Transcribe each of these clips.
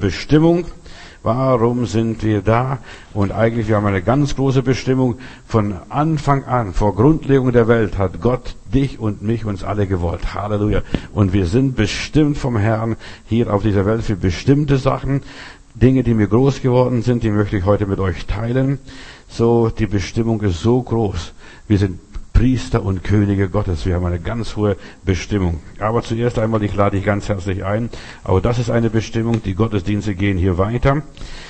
Bestimmung. Warum sind wir da? Und eigentlich, wir haben eine ganz große Bestimmung. Von Anfang an, vor Grundlegung der Welt, hat Gott dich und mich, uns alle gewollt. Halleluja. Und wir sind bestimmt vom Herrn hier auf dieser Welt für bestimmte Sachen. Dinge, die mir groß geworden sind, die möchte ich heute mit euch teilen. So, die Bestimmung ist so groß. Wir sind Priester und Könige Gottes. Wir haben eine ganz hohe Bestimmung. Aber zuerst einmal, ich lade dich ganz herzlich ein. Auch das ist eine Bestimmung. Die Gottesdienste gehen hier weiter.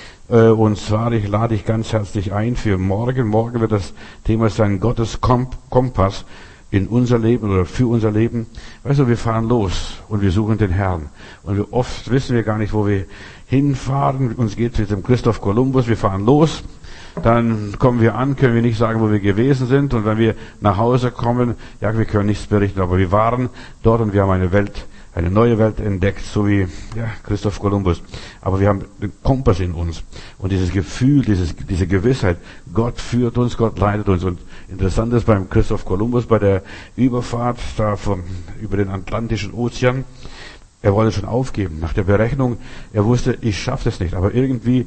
Und zwar, ich lade dich ganz herzlich ein für morgen. Morgen wird das Thema sein, Gottes Kompass in unser Leben oder für unser Leben. Weißt du, wir fahren los und wir suchen den Herrn. Und oft wissen wir gar nicht, wo wir hinfahren. Uns geht es mit dem Christoph Kolumbus. Wir fahren los. Dann kommen wir an, können wir nicht sagen, wo wir gewesen sind. Und wenn wir nach Hause kommen, ja, wir können nichts berichten, aber wir waren dort und wir haben eine neue Welt entdeckt, so wie Christoph Kolumbus. Aber wir haben den Kompass in uns. Und dieses Gefühl, diese Gewissheit, Gott führt uns, Gott leitet uns. Und interessant ist beim Christoph Kolumbus, bei der Überfahrt über den Atlantischen Ozean, er wollte schon aufgeben. Nach der Berechnung, er wusste, ich schaffe es nicht. Aber irgendwie,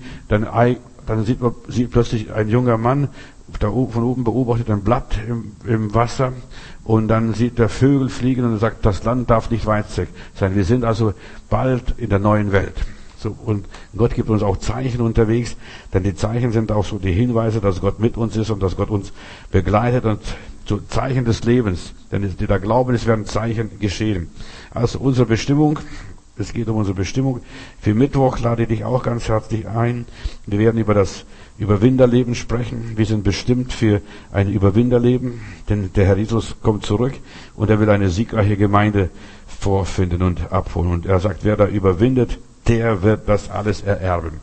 dann sieht plötzlich ein junger Mann, von oben beobachtet ein Blatt im Wasser und dann sieht der Vögel fliegen und er sagt, das Land darf nicht weit sein. Wir sind also bald in der neuen Welt. So, und Gott gibt uns auch Zeichen unterwegs, denn die Zeichen sind auch so die Hinweise, dass Gott mit uns ist und dass Gott uns begleitet und so Zeichen des Lebens. Denn die da glauben, es werden Zeichen geschehen. Also unsere Bestimmung. Es geht um unsere Bestimmung. Für Mittwoch lade ich dich auch ganz herzlich ein. Wir werden über das Überwinderleben sprechen. Wir sind bestimmt für ein Überwinderleben, denn der Herr Jesus kommt zurück und er will eine siegreiche Gemeinde vorfinden und abholen. Und er sagt, wer da überwindet, der wird das alles ererben.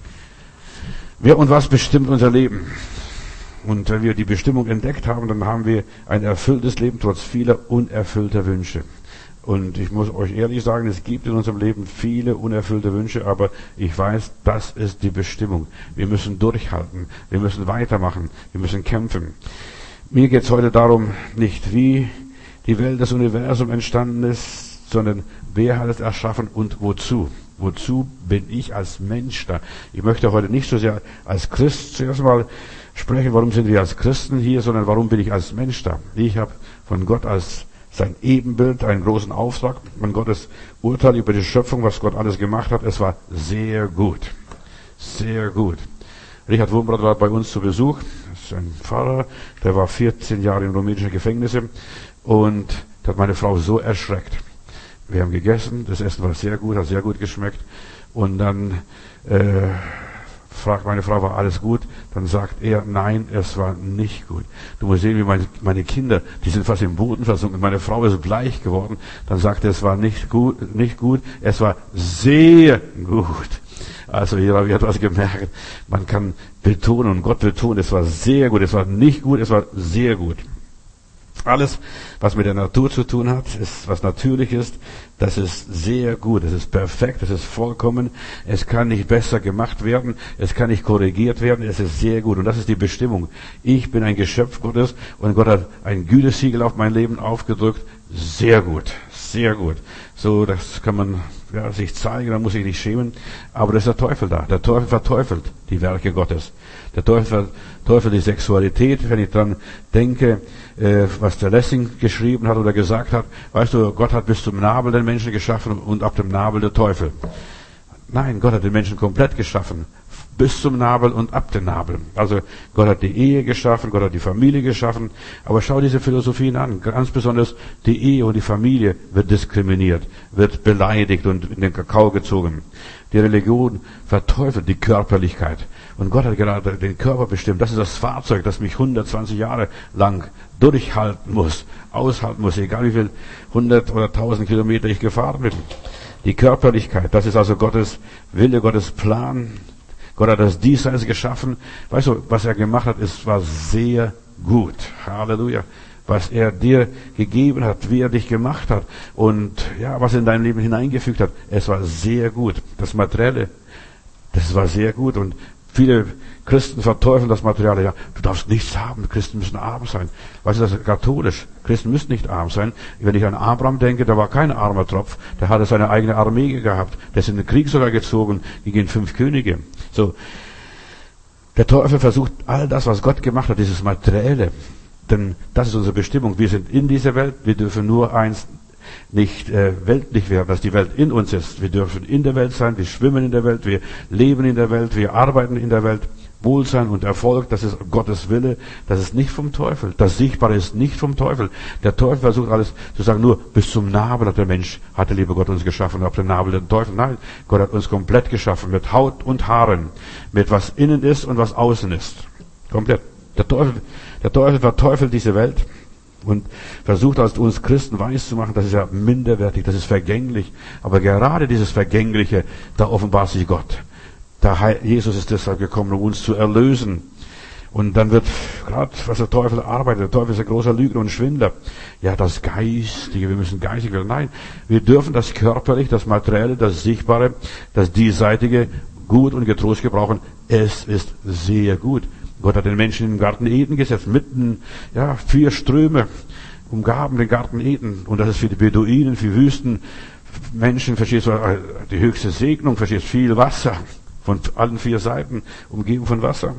Wer und was bestimmt unser Leben? Und wenn wir die Bestimmung entdeckt haben, dann haben wir ein erfülltes Leben trotz vieler unerfüllter Wünsche. Und ich muss euch ehrlich sagen, es gibt in unserem Leben viele unerfüllte Wünsche, aber ich weiß, das ist die Bestimmung. Wir müssen durchhalten, wir müssen weitermachen, wir müssen kämpfen. Mir geht es heute darum, nicht wie die Welt, das Universum entstanden ist, sondern wer hat es erschaffen und wozu. Wozu bin ich als Mensch da? Ich möchte heute nicht so sehr als Christ zuerst mal sprechen, warum sind wir als Christen hier, sondern warum bin ich als Mensch da. Ich habe von Gott als sein Ebenbild, einen großen Auftrag von Gottes Urteil über die Schöpfung, was Gott alles gemacht hat. Es war sehr gut. Sehr gut. Richard Wurmbrand war bei uns zu Besuch. Das ist ein Pfarrer, der war 14 Jahre in rumänischen Gefängnissen und hat meine Frau so erschreckt. Wir haben gegessen, das Essen war sehr gut, hat sehr gut geschmeckt. Und dann fragt meine Frau, war alles gut? Dann sagt er, nein, es war nicht gut. Du musst sehen, wie meine Kinder, die sind fast im Boden versunken. Meine Frau ist bleich geworden. Dann sagt er, es war nicht gut, es war sehr gut. Also hier habe ich etwas gemerkt. Man kann betonen und Gott betont, es war sehr gut, es war nicht gut, es war sehr gut. Alles, was mit der Natur zu tun hat, ist, was natürlich ist, das ist sehr gut, es ist perfekt, es ist vollkommen, es kann nicht besser gemacht werden, es kann nicht korrigiert werden, es ist sehr gut. Und das ist die Bestimmung. Ich bin ein Geschöpf Gottes und Gott hat ein Gütesiegel auf mein Leben aufgedrückt. Sehr gut, sehr gut. So, das kann man sich zeigen, da muss ich nicht schämen. Aber da ist der Teufel da. Der Teufel verteufelt die Werke Gottes. Der Teufel verteufelt die Sexualität. Wenn ich dran denke, was der Lessing geschrieben hat oder gesagt hat, weißt du, Gott hat bis zum Nabel den Menschen geschaffen und ab dem Nabel der Teufel. Nein, Gott hat den Menschen komplett geschaffen. Bis zum Nabel und ab dem Nabel. Also Gott hat die Ehe geschaffen, Gott hat die Familie geschaffen. Aber schau diese Philosophien an. Ganz besonders die Ehe und die Familie wird diskriminiert, wird beleidigt und in den Kakao gezogen. Die Religion verteufelt die Körperlichkeit. Und Gott hat gerade den Körper bestimmt. Das ist das Fahrzeug, das mich 120 Jahre lang durchhalten muss, aushalten muss, egal wie viel 100 oder 1000 Kilometer ich gefahren bin. Die Körperlichkeit, das ist also Gottes Wille, Gottes Plan. Gott hat das Diesseits geschaffen. Weißt du, was er gemacht hat, war sehr gut. Halleluja. Was er dir gegeben hat, wie er dich gemacht hat und ja, was er in dein Leben hineingefügt hat, es war sehr gut. Das Materielle, das war sehr gut und Viele Christen verteufeln das Materielle. Ja, du darfst nichts haben. Christen müssen arm sein. Weißt du, das ist katholisch. Christen müssen nicht arm sein. Wenn ich an Abraham denke, da war kein armer Tropf. Der hatte seine eigene Armee gehabt. Der ist in den Krieg sogar gezogen gegen 5 Könige. So. Der Teufel versucht all das, was Gott gemacht hat, dieses Materielle. Denn das ist unsere Bestimmung. Wir sind in dieser Welt. Wir dürfen nur eins nicht weltlich werden, dass die Welt in uns ist. Wir dürfen in der Welt sein. Wir schwimmen in der Welt. Wir leben in der Welt. Wir arbeiten in der Welt. Wohlsein und Erfolg, das ist Gottes Wille, das ist nicht vom Teufel. Das Sichtbare ist nicht vom Teufel. Der Teufel versucht alles zu sagen, nur bis zum Nabel hat der Mensch, hat der liebe Gott uns geschaffen, auf den Nabel den Teufel. Nein, Gott hat uns komplett geschaffen, mit Haut und Haaren, mit was innen ist und was außen ist. Komplett. Der Teufel verteufelt diese Welt und versucht als uns Christen weiszumachen, das ist ja minderwertig, das ist vergänglich. Aber gerade dieses Vergängliche, da offenbart sich Gott. Jesus ist deshalb gekommen, um uns zu erlösen. Und dann wird gerade, was der Teufel arbeitet, der Teufel ist ein großer Lügner und Schwindler. Ja, das Geistige, wir müssen geistig werden. Nein, wir dürfen das Körperliche, das Materielle, das Sichtbare, das Diesseitige gut und getrost gebrauchen. Es ist sehr gut. Gott hat den Menschen im Garten Eden gesetzt, mitten, 4 Ströme umgaben den Garten Eden. Und das ist für die Beduinen, für Wüstenmenschen, verstehst du, die höchste Segnung, verstehst du, viel Wasser. Von allen 4 Seiten, umgeben von Wasser.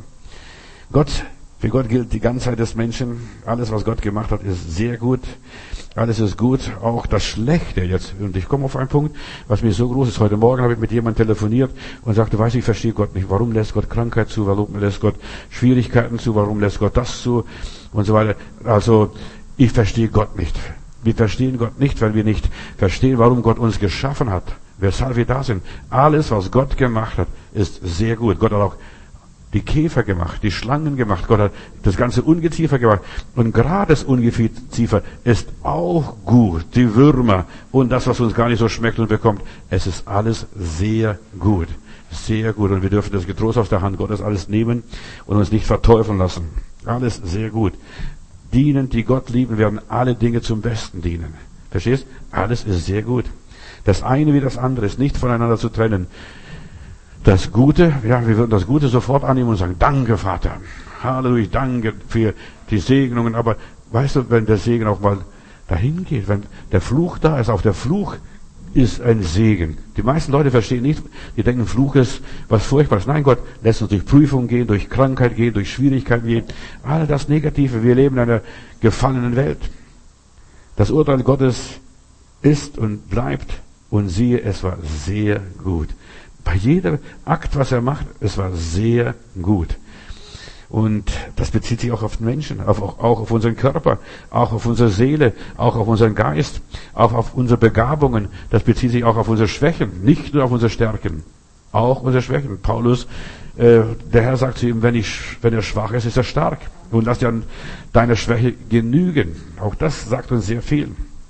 Für Gott gilt die Ganzheit des Menschen. Alles, was Gott gemacht hat, ist sehr gut. Alles ist gut, auch das Schlechte jetzt. Und ich komme auf einen Punkt, was mir so groß ist. Heute Morgen habe ich mit jemandem telefoniert und sagte, ich verstehe Gott nicht. Warum lässt Gott Krankheit zu? Warum lässt Gott Schwierigkeiten zu? Warum lässt Gott das zu? Und so weiter. Also, ich verstehe Gott nicht. Wir verstehen Gott nicht, weil wir nicht verstehen, warum Gott uns geschaffen hat. Weshalb wir da sind. Alles, was Gott gemacht hat, ist sehr gut. Gott hat auch die Käfer gemacht, die Schlangen gemacht. Gott hat das ganze Ungeziefer gemacht. Und gerade das Ungeziefer ist auch gut. Die Würmer und das, was uns gar nicht so schmeckt und bekommt. Es ist alles sehr gut. Sehr gut. Und wir dürfen das getrost aus der Hand Gottes alles nehmen und uns nicht verteufeln lassen. Alles sehr gut. Dienen, die Gott lieben, werden alle Dinge zum Besten dienen. Verstehst? Alles ist sehr gut. Das eine wie das andere ist nicht voneinander zu trennen. Das Gute, wir würden das Gute sofort annehmen und sagen, danke Vater, Halleluja, danke für die Segnungen. Aber weißt du, wenn der Segen auch mal dahin geht, wenn der Fluch da ist, auch der Fluch ist ein Segen. Die meisten Leute verstehen nicht, die denken, Fluch ist was Furchtbares. Nein, Gott lässt uns durch Prüfungen gehen, durch Krankheit gehen, durch Schwierigkeiten gehen. All das Negative. Wir leben in einer gefallenen Welt. Das Urteil Gottes ist und bleibt. Und siehe, es war sehr gut. Bei jedem Akt, was er macht, es war sehr gut. Und das bezieht sich auch auf den Menschen, auch auf unseren Körper, auch auf unsere Seele, auch auf unseren Geist, auch auf unsere Begabungen. Das bezieht sich auch auf unsere Schwächen, nicht nur auf unsere Stärken, auch unsere Schwächen. Paulus, der Herr sagt zu ihm, wenn er schwach ist, ist er stark. Und lass dir an deiner Schwäche genügen. Auch das sagt uns sehr viel.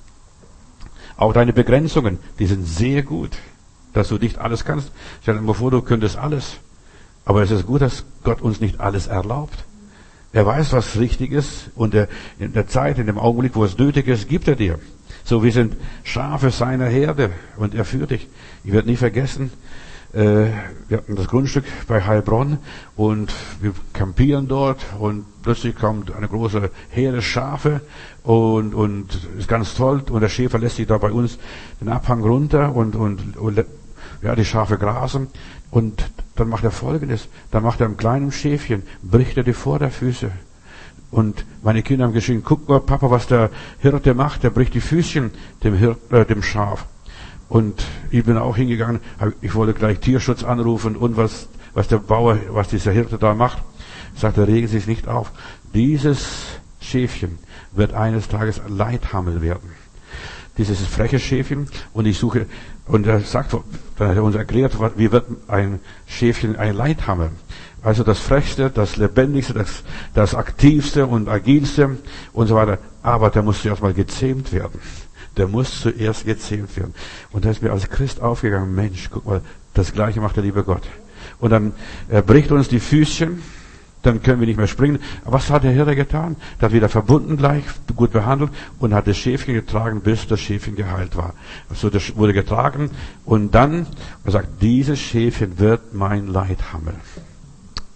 Auch deine Begrenzungen, die sind sehr gut, dass du nicht alles kannst. Stell dir mal vor, du könntest alles. Aber es ist gut, dass Gott uns nicht alles erlaubt. Er weiß, was richtig ist. Und in der Zeit, in dem Augenblick, wo es nötig ist, gibt er dir. So, wir sind Schafe seiner Herde. Und er führt dich. Ich werde nie vergessen, wir hatten das Grundstück bei Heilbronn und wir campieren dort und plötzlich kommt eine große Herde Schafe und ist ganz toll und der Schäfer lässt sich da bei uns den Abhang runter und die Schafe grasen und dann macht er Folgendes, dann macht er einem kleinen Schäfchen, bricht er die Vorderfüße. Und meine Kinder haben geschrien, guck mal Papa, was der Hirte macht, der bricht die Füßchen dem Schaf. Und ich bin auch hingegangen, ich wollte gleich Tierschutz anrufen und was dieser Hirte da macht. Ich sagte, regen Sie sich nicht auf. Dieses Schäfchen wird eines Tages Leithammel werden. Dieses freche Schäfchen und er sagt, dann hat er uns erklärt, wie wird ein Schäfchen ein Leithammel. Also das Frechste, das Lebendigste, das Aktivste und Agilste und so weiter. Aber der muss zuerst mal gezähmt werden. Der muss zuerst gezähmt werden. Und da ist mir als Christ aufgegangen, Mensch, guck mal, das Gleiche macht der liebe Gott. Und dann bricht uns die Füßchen, dann können wir nicht mehr springen. Aber was hat der Hirte getan? Der hat wieder verbunden gleich, gut behandelt und hat das Schäfchen getragen, bis das Schäfchen geheilt war. Also das wurde getragen und dann, er sagt, dieses Schäfchen wird mein Leithammel.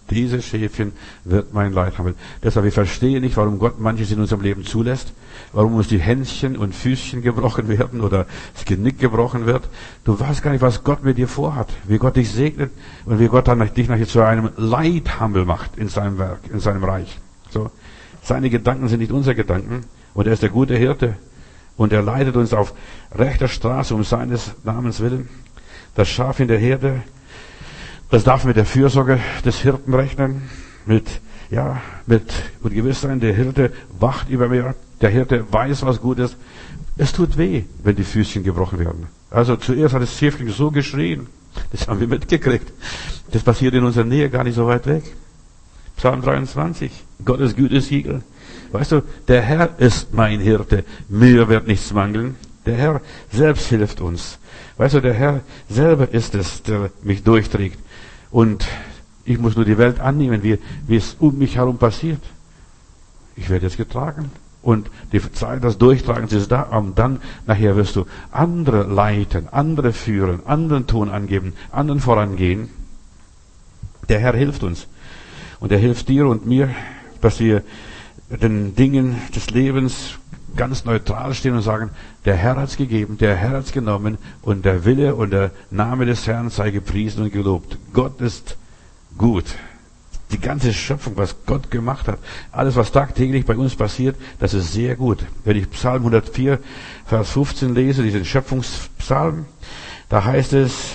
Dieses Schäfchen wird mein Leid haben. Deshalb, ich verstehe nicht, warum Gott manches in unserem Leben zulässt, warum uns die Händchen und Füßchen gebrochen werden oder das Genick gebrochen wird. Du weißt gar nicht, was Gott mit dir vorhat, wie Gott dich segnet und wie Gott dann dich nachher zu einem Leithammel macht in seinem Werk, in seinem Reich. So. Seine Gedanken sind nicht unsere Gedanken und er ist der gute Hirte und er leitet uns auf rechter Straße um seines Namens willen. Das Schaf in der Herde, das darf mit der Fürsorge des Hirten rechnen, und gewiss sein, der Hirte wacht über mir, der Hirte weiß, was gut ist. Es tut weh, wenn die Füßchen gebrochen werden. Also zuerst hat das Schäfchen so geschrien, das haben wir mitgekriegt. Das passiert in unserer Nähe, gar nicht so weit weg. Psalm 23, Gottes Gütesiegel. Weißt du, der Herr ist mein Hirte, mir wird nichts mangeln. Der Herr selbst hilft uns. Weißt du, der Herr selber ist es, der mich durchträgt. Und ich muss nur die Welt annehmen, wie es um mich herum passiert. Ich werde jetzt getragen. Und die Zeit des Durchtragens ist da. Und dann, nachher wirst du andere leiten, andere führen, anderen Ton angeben, anderen vorangehen. Der Herr hilft uns. Und er hilft dir und mir, dass wir den Dingen des Lebens ganz neutral stehen und sagen, der Herr hat's gegeben, der Herr hat's genommen und der Wille und der Name des Herrn sei gepriesen und gelobt. Gott ist gut. Die ganze Schöpfung, was Gott gemacht hat, alles, was tagtäglich bei uns passiert, das ist sehr gut. Wenn ich Psalm 104, Vers 15 lese, diesen Schöpfungspsalm, da heißt es,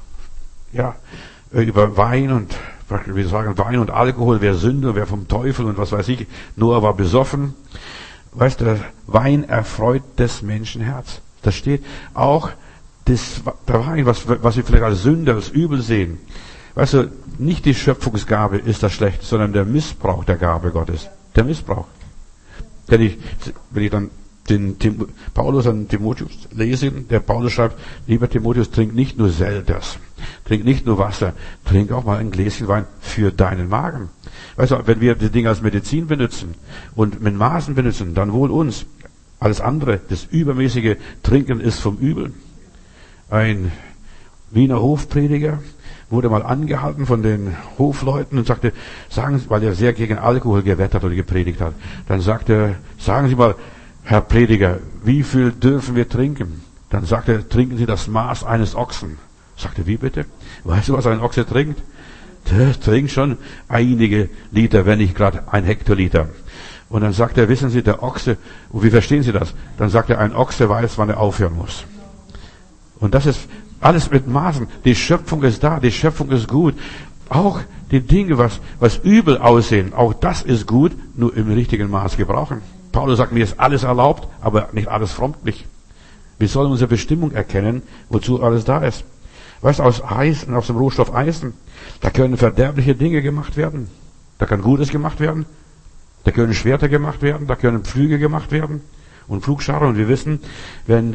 über Wein und, wir sagen, Wein und Alkohol, wer Sünde, wer vom Teufel und was weiß ich, Noah war besoffen. Weißt du, der Wein erfreut des Menschen Herz. Das steht auch, der Wein, was wir vielleicht als Sünde, als Übel sehen. Weißt du, nicht die Schöpfungsgabe ist das Schlechte, sondern der Missbrauch der Gabe Gottes. Der Missbrauch. Wenn ich dann den Paulus an Timotheus lese, der Paulus schreibt, lieber Timotheus, trink nicht nur Selters, trink nicht nur Wasser, trink auch mal ein Gläschen Wein für deinen Magen. Weißt du, wenn wir die Dinge als Medizin benutzen und mit Maßen benutzen, dann wohl uns. Alles andere, das übermäßige Trinken ist vom Übel. Ein Wiener Hofprediger wurde mal angehalten von den Hofleuten und sagte, weil er sehr gegen Alkohol gewettert oder gepredigt hat, dann sagte er, sagen Sie mal, Herr Prediger, wie viel dürfen wir trinken? Dann sagte er, trinken Sie das Maß eines Ochsen. Sagte, wie bitte? Weißt du, was ein Ochse trinkt? Der trinkt schon einige Liter, wenn nicht gerade 1 Hektoliter. Und dann sagt er, wissen Sie, der Ochse, und wie verstehen Sie das? Dann sagt er, ein Ochse weiß, wann er aufhören muss. Und das ist alles mit Maßen. Die Schöpfung ist da, die Schöpfung ist gut. Auch die Dinge, was übel aussehen, auch das ist gut, nur im richtigen Maß gebrauchen. Paulus sagt, mir ist alles erlaubt, aber nicht alles freundlich. Wir sollen unsere Bestimmung erkennen, wozu alles da ist. Weißt du, aus Eisen, aus dem Rohstoff Eisen, da können verderbliche Dinge gemacht werden. Da kann Gutes gemacht werden. Da können Schwerter gemacht werden. Da können Pflüge gemacht werden. Und Pflugscharen. Und wir wissen, wenn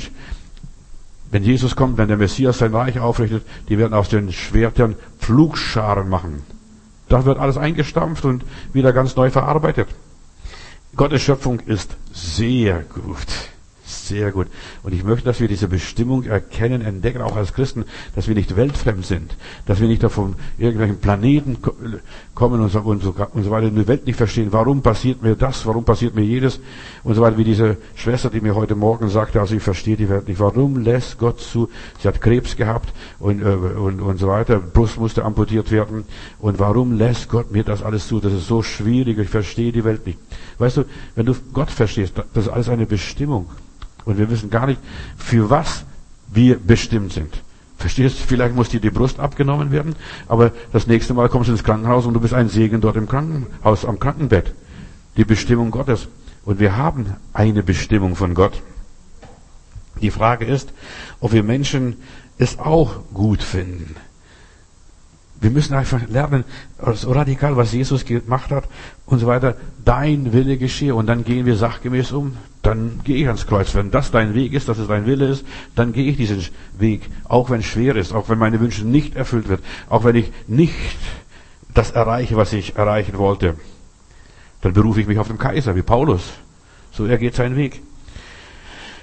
Jesus kommt, wenn der Messias sein Reich aufrichtet, die werden aus den Schwertern Pflugscharen machen. Da wird alles eingestampft und wieder ganz neu verarbeitet. Gottes Schöpfung ist sehr gut. Sehr gut. Und ich möchte, dass wir diese Bestimmung erkennen, entdecken, auch als Christen, dass wir nicht weltfremd sind, dass wir nicht von irgendwelchen Planeten kommen und so weiter, in der Welt nicht verstehen, warum passiert mir das, warum passiert mir jedes und so weiter, wie diese Schwester, die mir heute Morgen sagte, also ich verstehe die Welt nicht, warum lässt Gott zu, sie hat Krebs gehabt und so weiter, Brust musste amputiert werden und warum lässt Gott mir das alles zu, das ist so schwierig, ich verstehe die Welt nicht. Weißt du, wenn du Gott verstehst, das ist alles eine Bestimmung. Und wir wissen gar nicht, für was wir bestimmt sind. Verstehst du? Vielleicht muss dir die Brust abgenommen werden, aber das nächste Mal kommst du ins Krankenhaus und du bist ein Segen dort im Krankenhaus, am Krankenbett. Die Bestimmung Gottes. Und wir haben eine Bestimmung von Gott. Die Frage ist, ob wir Menschen es auch gut finden. Wir müssen einfach lernen, so radikal, was Jesus gemacht hat und so weiter, dein Wille geschehe. Und dann gehen wir sachgemäß um. Dann gehe ich ans Kreuz. Wenn das dein Weg ist, dass es dein Wille ist, dann gehe ich diesen Weg. Auch wenn es schwer ist, auch wenn meine Wünsche nicht erfüllt wird, auch wenn ich nicht das erreiche, was ich erreichen wollte. Dann berufe ich mich auf den Kaiser, wie Paulus. So, er geht seinen Weg.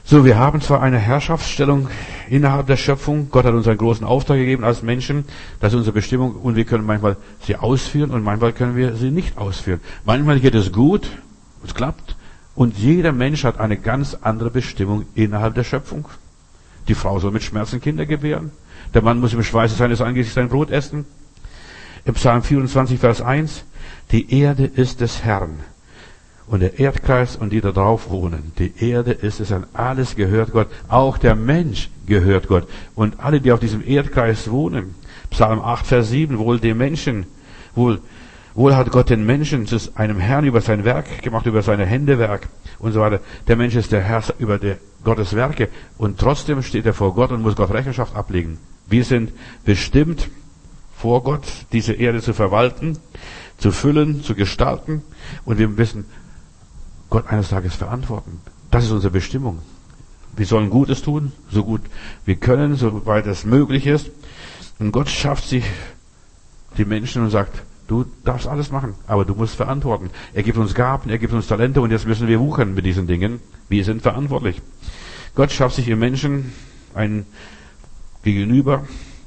So, wir haben zwar eine Herrschaftsstellung innerhalb der Schöpfung. Gott hat uns einen großen Auftrag gegeben als Menschen. Das ist unsere Bestimmung. Und wir können manchmal sie ausführen und manchmal können wir sie nicht ausführen. Manchmal geht es gut, es klappt. Und jeder Mensch hat eine ganz andere Bestimmung innerhalb der Schöpfung. Die Frau soll mit Schmerzen Kinder gebären. Der Mann muss im Schweiße seines Angesichts sein Brot essen. Im Psalm 24, Vers 1, die Erde ist des Herrn und der Erdkreis und die da drauf wohnen. Die Erde ist es, alles gehört Gott. Auch der Mensch gehört Gott. Und alle, die auf diesem Erdkreis wohnen. Psalm 8, Vers 7, wohl dem Menschen, wohl hat Gott den Menschen zu einem Herrn über sein Werk gemacht, über seine Händewerk und so weiter. Der Mensch ist der Herr über Gottes Werke und trotzdem steht er vor Gott und muss Gott Rechenschaft ablegen. Wir sind bestimmt, vor Gott diese Erde zu verwalten, zu füllen, zu gestalten und wir müssen Gott eines Tages verantworten. Das ist unsere Bestimmung. Wir sollen Gutes tun, so gut wir können, soweit es möglich ist. Und Gott schafft sich die Menschen und sagt, du darfst alles machen, aber du musst verantworten. Er gibt uns Gaben, er gibt uns Talente und jetzt müssen wir wuchern mit diesen Dingen. Wir sind verantwortlich. Gott schafft sich im Menschen ein Gegenüber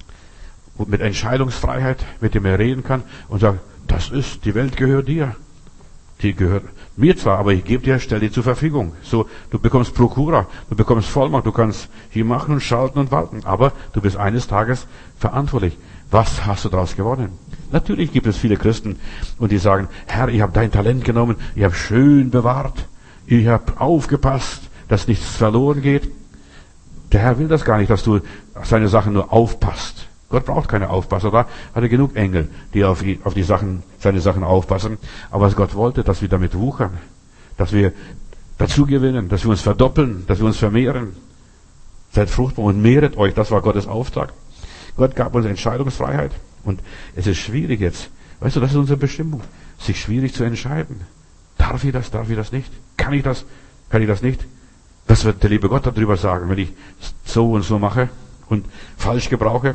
mit Entscheidungsfreiheit, mit dem er reden kann und sagt, die Welt gehört dir. Die gehört mir zwar, aber ich gebe dir, stell dir zur Verfügung. So, du bekommst Prokura, du bekommst Vollmacht, du kannst hier machen und schalten und walten, aber du bist eines Tages verantwortlich. Was hast du daraus gewonnen? Natürlich gibt es viele Christen und die sagen, Herr, ich habe dein Talent genommen, ich habe schön bewahrt, ich habe aufgepasst, dass nichts verloren geht. Der Herr will das gar nicht, dass du seine Sachen nur aufpasst. Gott braucht keine Aufpasser, da hat er genug Engel, die auf seine Sachen aufpassen. Aber was Gott wollte, dass wir damit wuchern, dass wir dazu gewinnen, dass wir uns verdoppeln, dass wir uns vermehren. Seid fruchtbar und mehret euch, das war Gottes Auftrag. Gott gab uns Entscheidungsfreiheit und es ist schwierig jetzt. Weißt du, das ist unsere Bestimmung, sich schwierig zu entscheiden. Darf ich das nicht? Kann ich das nicht? Was wird der liebe Gott darüber sagen, wenn ich so und so mache und falsch gebrauche?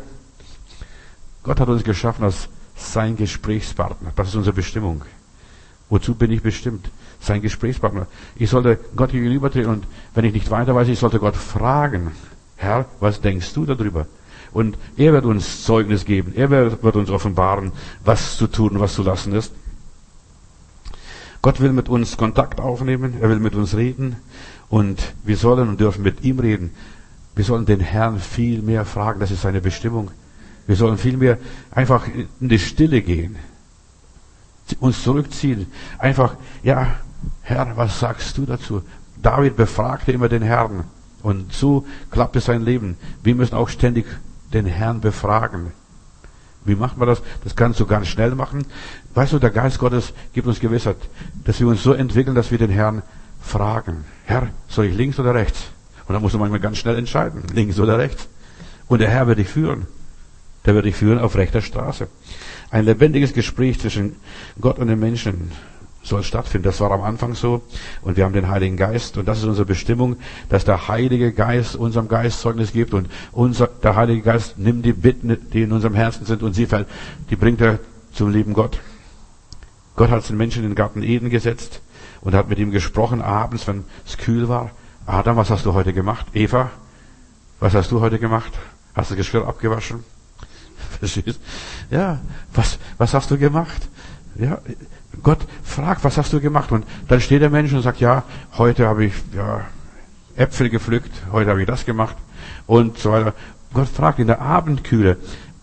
Gott hat uns geschaffen als sein Gesprächspartner. Das ist unsere Bestimmung. Wozu bin ich bestimmt? Sein Gesprächspartner. Ich sollte Gott gegenübertreten und wenn ich nicht weiter weiß, ich sollte Gott fragen. Herr, was denkst du darüber? Und er wird uns Zeugnis geben. Er wird uns offenbaren, was zu tun, was zu lassen ist. Gott will mit uns Kontakt aufnehmen. Er will mit uns reden. Und wir sollen und dürfen mit ihm reden. Wir sollen den Herrn viel mehr fragen. Das ist seine Bestimmung. Wir sollen viel mehr einfach in die Stille gehen. Uns zurückziehen. Einfach, ja, Herr, was sagst du dazu? David befragte immer den Herrn. Und so klappt es sein Leben. Wir müssen auch ständig den Herrn befragen. Wie macht man das? Das kannst du ganz schnell machen. Weißt du, der Geist Gottes gibt uns Gewissheit, dass wir uns so entwickeln, dass wir den Herrn fragen. Herr, soll ich links oder rechts? Und dann musst du manchmal ganz schnell entscheiden, links oder rechts. Und der Herr wird dich führen. Der wird dich führen auf rechter Straße. Ein lebendiges Gespräch zwischen Gott und den Menschen soll stattfinden. Das war am Anfang so. Und wir haben den Heiligen Geist. Und das ist unsere Bestimmung, dass der Heilige Geist unserem Geist Zeugnis gibt. Und der Heilige Geist nimmt die Bitten, die in unserem Herzen sind, und die bringt er zum lieben Gott. Gott hat den Menschen in den Garten Eden gesetzt und hat mit ihm gesprochen abends, wenn es kühl war. Adam, was hast du heute gemacht? Eva, was hast du heute gemacht? Hast du das Geschirr abgewaschen? Verstehst? Ja, was hast du gemacht? Ja, Gott fragt, was hast du gemacht? Und dann steht der Mensch und sagt, ja, heute habe ich Äpfel gepflückt, heute habe ich das gemacht und so weiter. Gott fragt in der Abendkühle,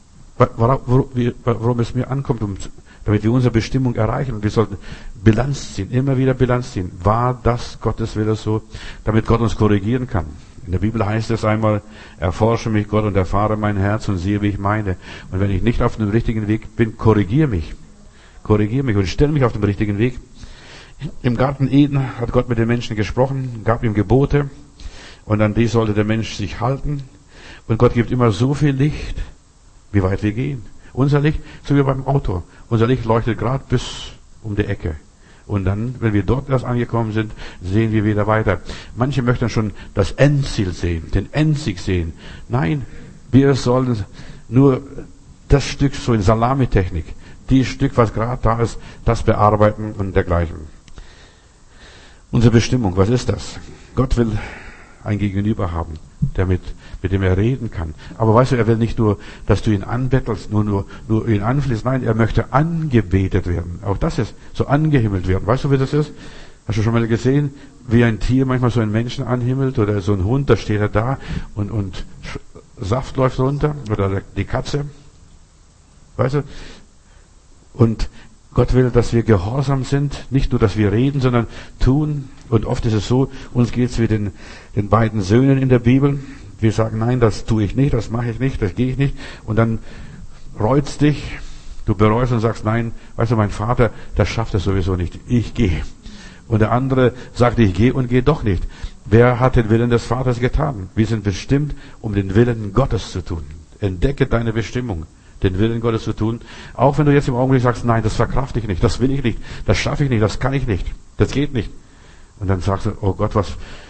worum es mir ankommt, damit wir unsere Bestimmung erreichen. Und wir sollten Bilanz ziehen, immer wieder Bilanz ziehen. War das Gottes Wille so, damit Gott uns korrigieren kann? In der Bibel heißt es einmal, erforsche mich Gott und erfahre mein Herz und sehe, wie ich meine. Und wenn ich nicht auf dem richtigen Weg bin, korrigiere mich und stelle mich auf den richtigen Weg. Im Garten Eden hat Gott mit den Menschen gesprochen, gab ihm Gebote und an die sollte der Mensch sich halten. Und Gott gibt immer so viel Licht, wie weit wir gehen. Unser Licht, so wie beim Auto. Unser Licht leuchtet gerade bis um die Ecke. Und dann, wenn wir dort erst angekommen sind, sehen wir wieder weiter. Manche möchten schon das Endziel sehen, den Endsieg sehen. Nein, wir sollen nur das Stück, so in Salamitechnik, die Stück, was gerade da ist, das bearbeiten und dergleichen. Unsere Bestimmung, was ist das? Gott will ein Gegenüber haben, mit dem er reden kann. Aber weißt du, er will nicht nur, dass du ihn anbettelst, nur ihn anflehst. Nein, er möchte angebetet werden. Auch das ist so angehimmelt werden. Weißt du, wie das ist? Hast du schon mal gesehen, wie ein Tier manchmal so einen Menschen anhimmelt oder so ein Hund, da steht er da und Saft läuft runter oder die Katze. Weißt du? Und Gott will, dass wir gehorsam sind, nicht nur, dass wir reden, sondern tun. Und oft ist es so, uns geht's wie den beiden Söhnen in der Bibel. Wir sagen, nein, das tue ich nicht, das mache ich nicht, das gehe ich nicht. Und dann reut's dich, du bereust und sagst, nein, weißt du, mein Vater, das schafft es sowieso nicht, ich gehe. Und der andere sagt, ich gehe und gehe doch nicht. Wer hat den Willen des Vaters getan? Wir sind bestimmt, um den Willen Gottes zu tun. Entdecke deine Bestimmung, den Willen Gottes zu tun. Auch wenn du jetzt im Augenblick sagst, nein, das verkrafte ich nicht, das will ich nicht, das schaffe ich nicht, das kann ich nicht, das geht nicht. Und dann sagst du, oh Gott,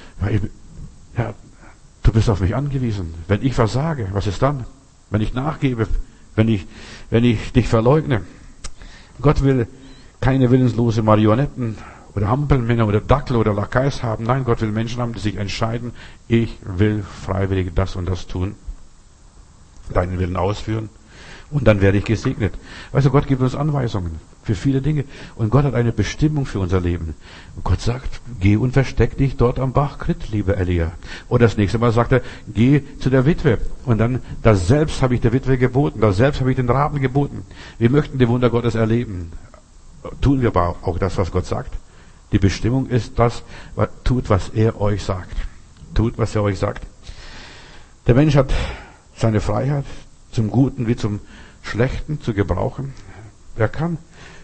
ja, du bist auf mich angewiesen. Wenn ich versage, was ist dann? Wenn ich nachgebe, wenn ich dich verleugne. Gott will keine willenslose Marionetten oder Hampelmänner oder Dackel oder Lakais haben. Nein, Gott will Menschen haben, die sich entscheiden, ich will freiwillig das und das tun, deinen Willen ausführen. Und dann werde ich gesegnet. Weißt du, Gott gibt uns Anweisungen für viele Dinge. Und Gott hat eine Bestimmung für unser Leben. Und Gott sagt, geh und versteck dich dort am Bach Krit, lieber Elia. Und das nächste Mal sagt er, geh zu der Witwe. Und dann, das selbst habe ich der Witwe geboten, das selbst habe ich den Raben geboten. Wir möchten die Wunder Gottes erleben. Tun wir aber auch das, was Gott sagt. Die Bestimmung ist das, tut, was er euch sagt. Tut, was er euch sagt. Der Mensch hat seine Freiheit, zum Guten wie zum Schlechten zu gebrauchen. Er kann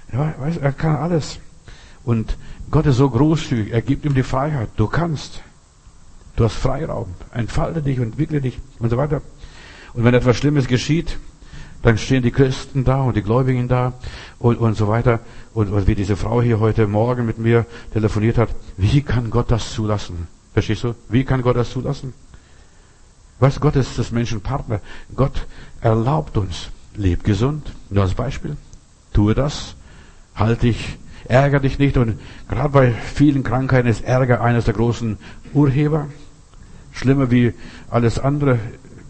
alles. Und Gott ist so großzügig, er gibt ihm die Freiheit. Du kannst. Du hast Freiraum. Entfalte dich und entwickle dich und so weiter. Und wenn etwas Schlimmes geschieht, dann stehen die Christen da und die Gläubigen da und so weiter. Und wie diese Frau hier heute Morgen mit mir telefoniert hat, wie kann Gott das zulassen? Verstehst du? Wie kann Gott das zulassen? Weißt du, Gott ist des Menschen Partner. Gott erlaubt uns. Leb gesund. Nur als Beispiel. Tue das. Halt dich. Ärger dich nicht. Und gerade bei vielen Krankheiten ist Ärger eines der großen Urheber. Schlimmer wie alles andere.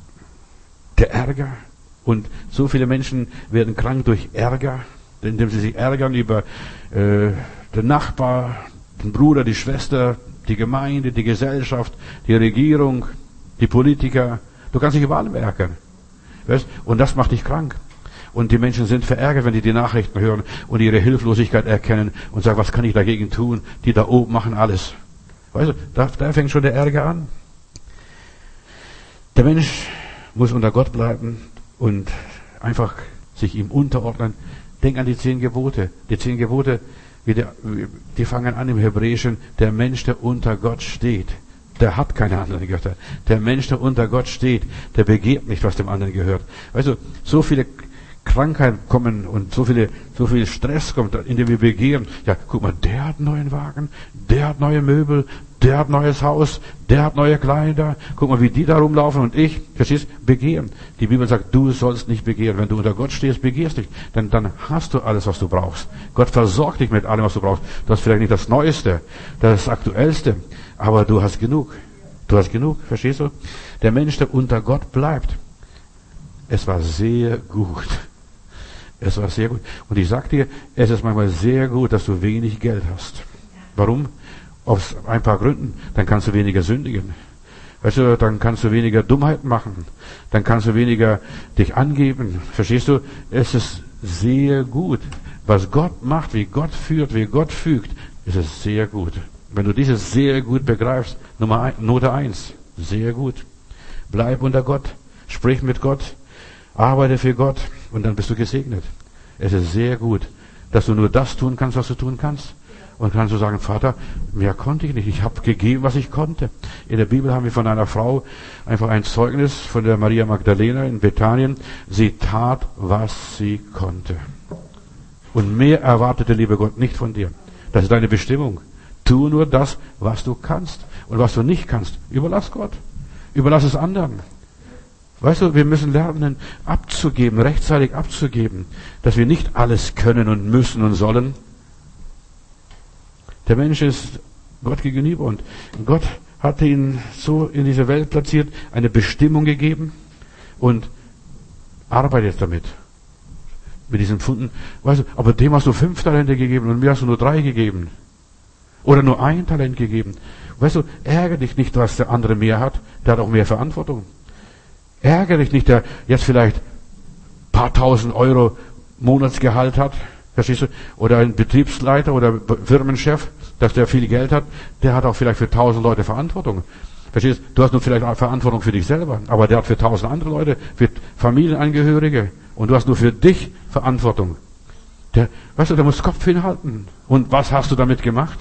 Der Ärger. Und so viele Menschen werden krank durch Ärger, indem sie sich ärgern über den Nachbar, den Bruder, die Schwester, die Gemeinde, die Gesellschaft, die Regierung, die Politiker. Du kannst dich über alle ärgern. Weißt? Und das macht dich krank. Und die Menschen sind verärgert, wenn die Nachrichten hören und ihre Hilflosigkeit erkennen und sagen, was kann ich dagegen tun? Die da oben machen alles. Weißt du, da fängt schon der Ärger an. Der Mensch muss unter Gott bleiben und einfach sich ihm unterordnen. Denk an die 10 Gebote. Die 10 Gebote, die fangen an im Hebräischen. Der Mensch, der unter Gott steht, der hat keine anderen Götter. Der Mensch, der unter Gott steht, der begehrt nicht, was dem anderen gehört. Weißt du, so viele Krankheiten kommen und so viel Stress kommt, indem wir begehren. Ja, guck mal, der hat einen neuen Wagen, der hat neue Möbel, der hat neues Haus, der hat neue Kleider. Guck mal, wie die da rumlaufen und ich, verstehst, begehren. Die Bibel sagt, du sollst nicht begehren. Wenn du unter Gott stehst, begehrst dich. Denn dann hast du alles, was du brauchst. Gott versorgt dich mit allem, was du brauchst. Du hast vielleicht nicht das Neueste, das Aktuellste, aber du hast genug. Du hast genug, verstehst du? Der Mensch, der unter Gott bleibt. Es war sehr gut. Es war sehr gut. Und ich sag dir, es ist manchmal sehr gut, dass du wenig Geld hast. Warum? Aus ein paar Gründen. Dann kannst du weniger sündigen. Weißt du, dann kannst du weniger Dummheiten machen. Dann kannst du weniger dich angeben. Verstehst du? Es ist sehr gut. Was Gott macht, wie Gott führt, wie Gott fügt, ist es sehr gut. Wenn du dieses sehr gut begreifst, Note 1, sehr gut. Bleib unter Gott. Sprich mit Gott. Arbeite für Gott und dann bist du gesegnet. Es ist sehr gut, dass du nur das tun kannst, was du tun kannst. Und kannst du sagen, Vater, mehr konnte ich nicht. Ich habe gegeben, was ich konnte. In der Bibel haben wir von einer Frau einfach ein Zeugnis von der Maria Magdalena in Bethanien. Sie tat, was sie konnte. Und mehr erwartete, lieber Gott, nicht von dir. Das ist deine Bestimmung. Tu nur das, was du kannst. Und was du nicht kannst, überlass Gott. Überlass es anderen. Weißt du, wir müssen lernen, abzugeben, rechtzeitig abzugeben, dass wir nicht alles können und müssen und sollen. Der Mensch ist Gott gegenüber und Gott hat ihn so in diese Welt platziert, eine Bestimmung gegeben und arbeitet jetzt damit. Mit diesen Pfunden. Weißt du, aber dem hast du 5 Talente gegeben und mir hast du nur 3 gegeben. Oder nur 1 Talent gegeben. Weißt du, ärgere dich nicht, dass der andere mehr hat. Der hat auch mehr Verantwortung. Ärgere dich nicht, der jetzt vielleicht paar tausend Euro Monatsgehalt hat. Verstehst du? Oder ein Betriebsleiter oder Firmenchef, dass der viel Geld hat, der hat auch vielleicht für 1000 Leute Verantwortung. Verstehst du? Du hast nur vielleicht auch Verantwortung für dich selber, aber der hat für 1000 andere Leute, für Familienangehörige. Und du hast nur für dich Verantwortung. Weißt du, der muss Kopf hinhalten. Und was hast du damit gemacht?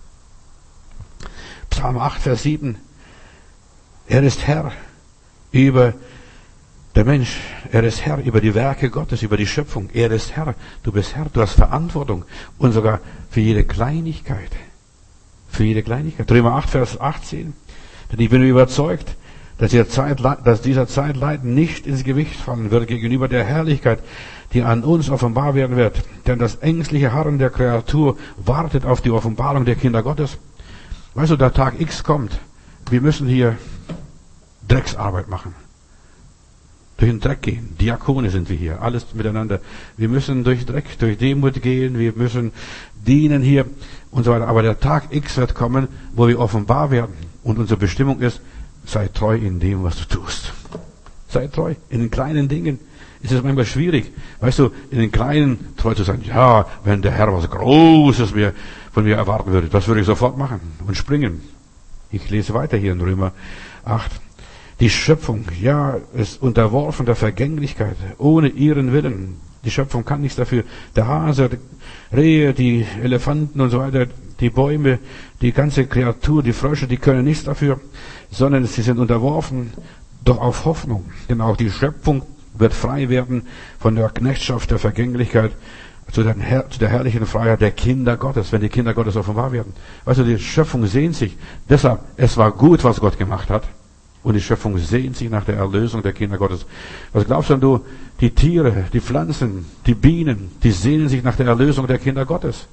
Psalm 8, Vers 7. Er ist Herr über der Mensch. Er ist Herr über die Werke Gottes, über die Schöpfung. Er ist Herr. Du bist Herr. Du hast Verantwortung. Und sogar für jede Kleinigkeit. Für jede Kleinigkeit. Römer 8, Vers 18. Denn ich bin überzeugt, dass dieser Zeitleid nicht ins Gewicht fallen wird gegenüber der Herrlichkeit, die an uns offenbar werden wird. Denn das ängstliche Harren der Kreatur wartet auf die Offenbarung der Kinder Gottes. Weißt du, der Tag X kommt. Wir müssen hier Drecksarbeit machen. Durch den Dreck gehen. Diakone sind wir hier. Alles miteinander. Wir müssen durch Dreck, durch Demut gehen. Wir müssen dienen hier und so weiter. Aber der Tag X wird kommen, wo wir offenbar werden. Und unsere Bestimmung ist, sei treu in dem, was du tust. Sei treu. In den kleinen Dingen ist es manchmal schwierig. Weißt du, in den kleinen treu zu sein. Ja, wenn der Herr was Großes von mir erwarten würde, das würde ich sofort machen und springen. Ich lese weiter hier in Römer 8. Die Schöpfung, ja, ist unterworfen der Vergänglichkeit, ohne ihren Willen. Die Schöpfung kann nichts dafür. Der Hase, die Rehe, die Elefanten und so weiter, die Bäume, die ganze Kreatur, die Frösche, die können nichts dafür, sondern sie sind unterworfen, doch auf Hoffnung. Denn auch die Schöpfung wird frei werden von der Knechtschaft der Vergänglichkeit zu der herrlichen Freiheit der Kinder Gottes, wenn die Kinder Gottes offenbar werden. Weißt du, die Schöpfung sehnt sich. Deshalb, es war gut, was Gott gemacht hat. Und die Schöpfung sehnt sich nach der Erlösung der Kinder Gottes. Was glaubst du, die Tiere, die Pflanzen, die Bienen, die sehnen sich nach der Erlösung der Kinder Gottes.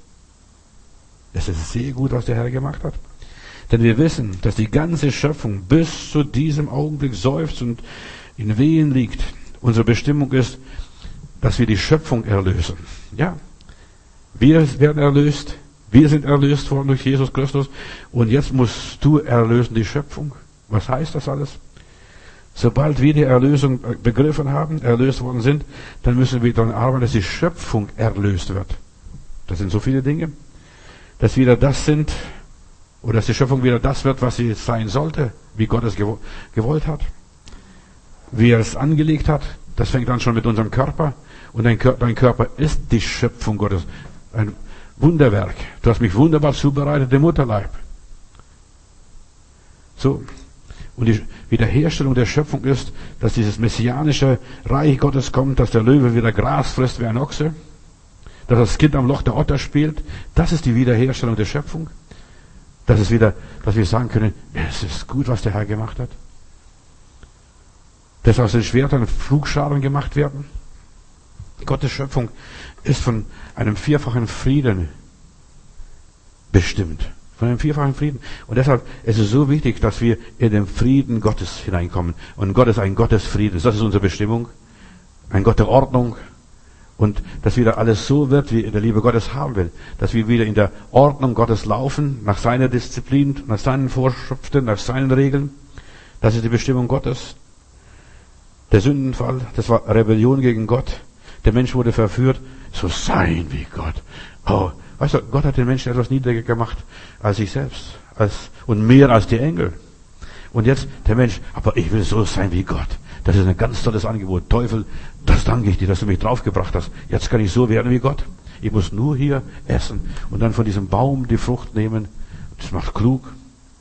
Es ist sehr gut, was der Herr gemacht hat. Denn wir wissen, dass die ganze Schöpfung bis zu diesem Augenblick seufzt und in Wehen liegt. Unsere Bestimmung ist, dass wir die Schöpfung erlösen. Ja, wir werden erlöst. Wir sind erlöst worden durch Jesus Christus. Und jetzt musst du erlösen die Schöpfung. Was heißt das alles? Sobald wir die Erlösung begriffen haben, erlöst worden sind, dann müssen wir daran arbeiten, dass die Schöpfung erlöst wird. Das sind so viele Dinge. Dass wieder das sind, oder dass die Schöpfung wieder das wird, was sie sein sollte, wie Gott es gewollt hat. Wie er es angelegt hat. Das fängt an schon mit unserem Körper. Und dein Körper ist die Schöpfung Gottes. Ein Wunderwerk. Du hast mich wunderbar zubereitet im Mutterleib. So. Und die Wiederherstellung der Schöpfung ist, dass dieses messianische Reich Gottes kommt, dass der Löwe wieder Gras frisst wie ein Ochse, dass das Kind am Loch der Otter spielt. Das ist die Wiederherstellung der Schöpfung. Das ist wieder, dass wir sagen können, es ist gut, was der Herr gemacht hat. Dass aus den Schwertern Flugscharen gemacht werden. Gottes Schöpfung ist von einem vierfachen Frieden bestimmt. Von einem vierfachen Frieden. Und deshalb ist es so wichtig, dass wir in den Frieden Gottes hineinkommen. Und Gott ist ein Gott des Friedens. Das ist unsere Bestimmung. Ein Gott der Ordnung. Und dass wieder alles so wird, wie der Liebe Gottes haben will. Dass wir wieder in der Ordnung Gottes laufen, nach seiner Disziplin, nach seinen Vorschriften, nach seinen Regeln. Das ist die Bestimmung Gottes. Der Sündenfall, das war Rebellion gegen Gott. Der Mensch wurde verführt, so sein wie Gott. Oh, weißt du, Gott hat den Menschen etwas niedriger gemacht als sich selbst. Und mehr als die Engel. Und jetzt der Mensch, aber ich will so sein wie Gott. Das ist ein ganz tolles Angebot. Teufel, das danke ich dir, dass du mich draufgebracht hast. Jetzt kann ich so werden wie Gott. Ich muss nur hier essen und dann von diesem Baum die Frucht nehmen. Das macht klug.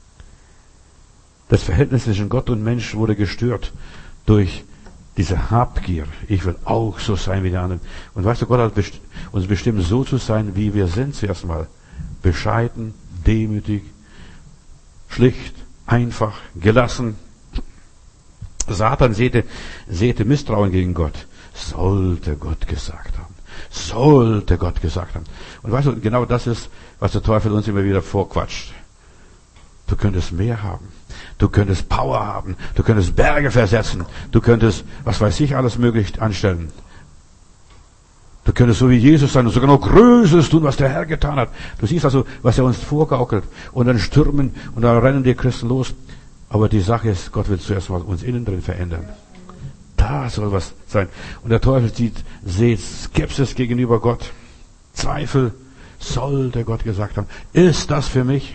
Das Verhältnis zwischen Gott und Mensch wurde gestört durch diese Habgier. Ich will auch so sein wie die anderen. Und weißt du, Gott hat uns bestimmt so zu sein, wie wir sind zuerst mal. Bescheiden, demütig, schlicht, einfach, gelassen. Satan säte Misstrauen gegen Gott. Sollte Gott gesagt haben. Sollte Gott gesagt haben. Und weißt du, genau das ist, was der Teufel uns immer wieder vorquatscht. Du könntest mehr haben. Du könntest Power haben. Du könntest Berge versetzen. Du könntest, was weiß ich, alles möglich anstellen. Du könntest so wie Jesus sein und sogar noch Größeres tun, was der Herr getan hat. Du siehst also, was er uns vorgaukelt. Und dann stürmen und dann rennen die Christen los. Aber die Sache ist, Gott will zuerst mal uns innen drin verändern. Da soll was sein. Und der Teufel sieht Skepsis gegenüber Gott. Zweifel. Sollte Gott gesagt haben, ist das für mich?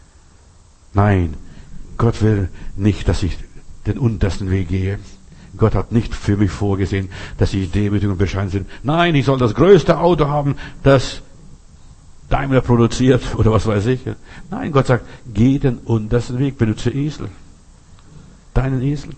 Nein, Gott will nicht, dass ich den untersten Weg gehe. Gott hat nicht für mich vorgesehen, dass ich demütig und bescheiden bin. Nein, ich soll das größte Auto haben, das Daimler produziert oder was weiß ich. Nein, Gott sagt, geh den untersten Weg, benutze Esel. Deinen Esel.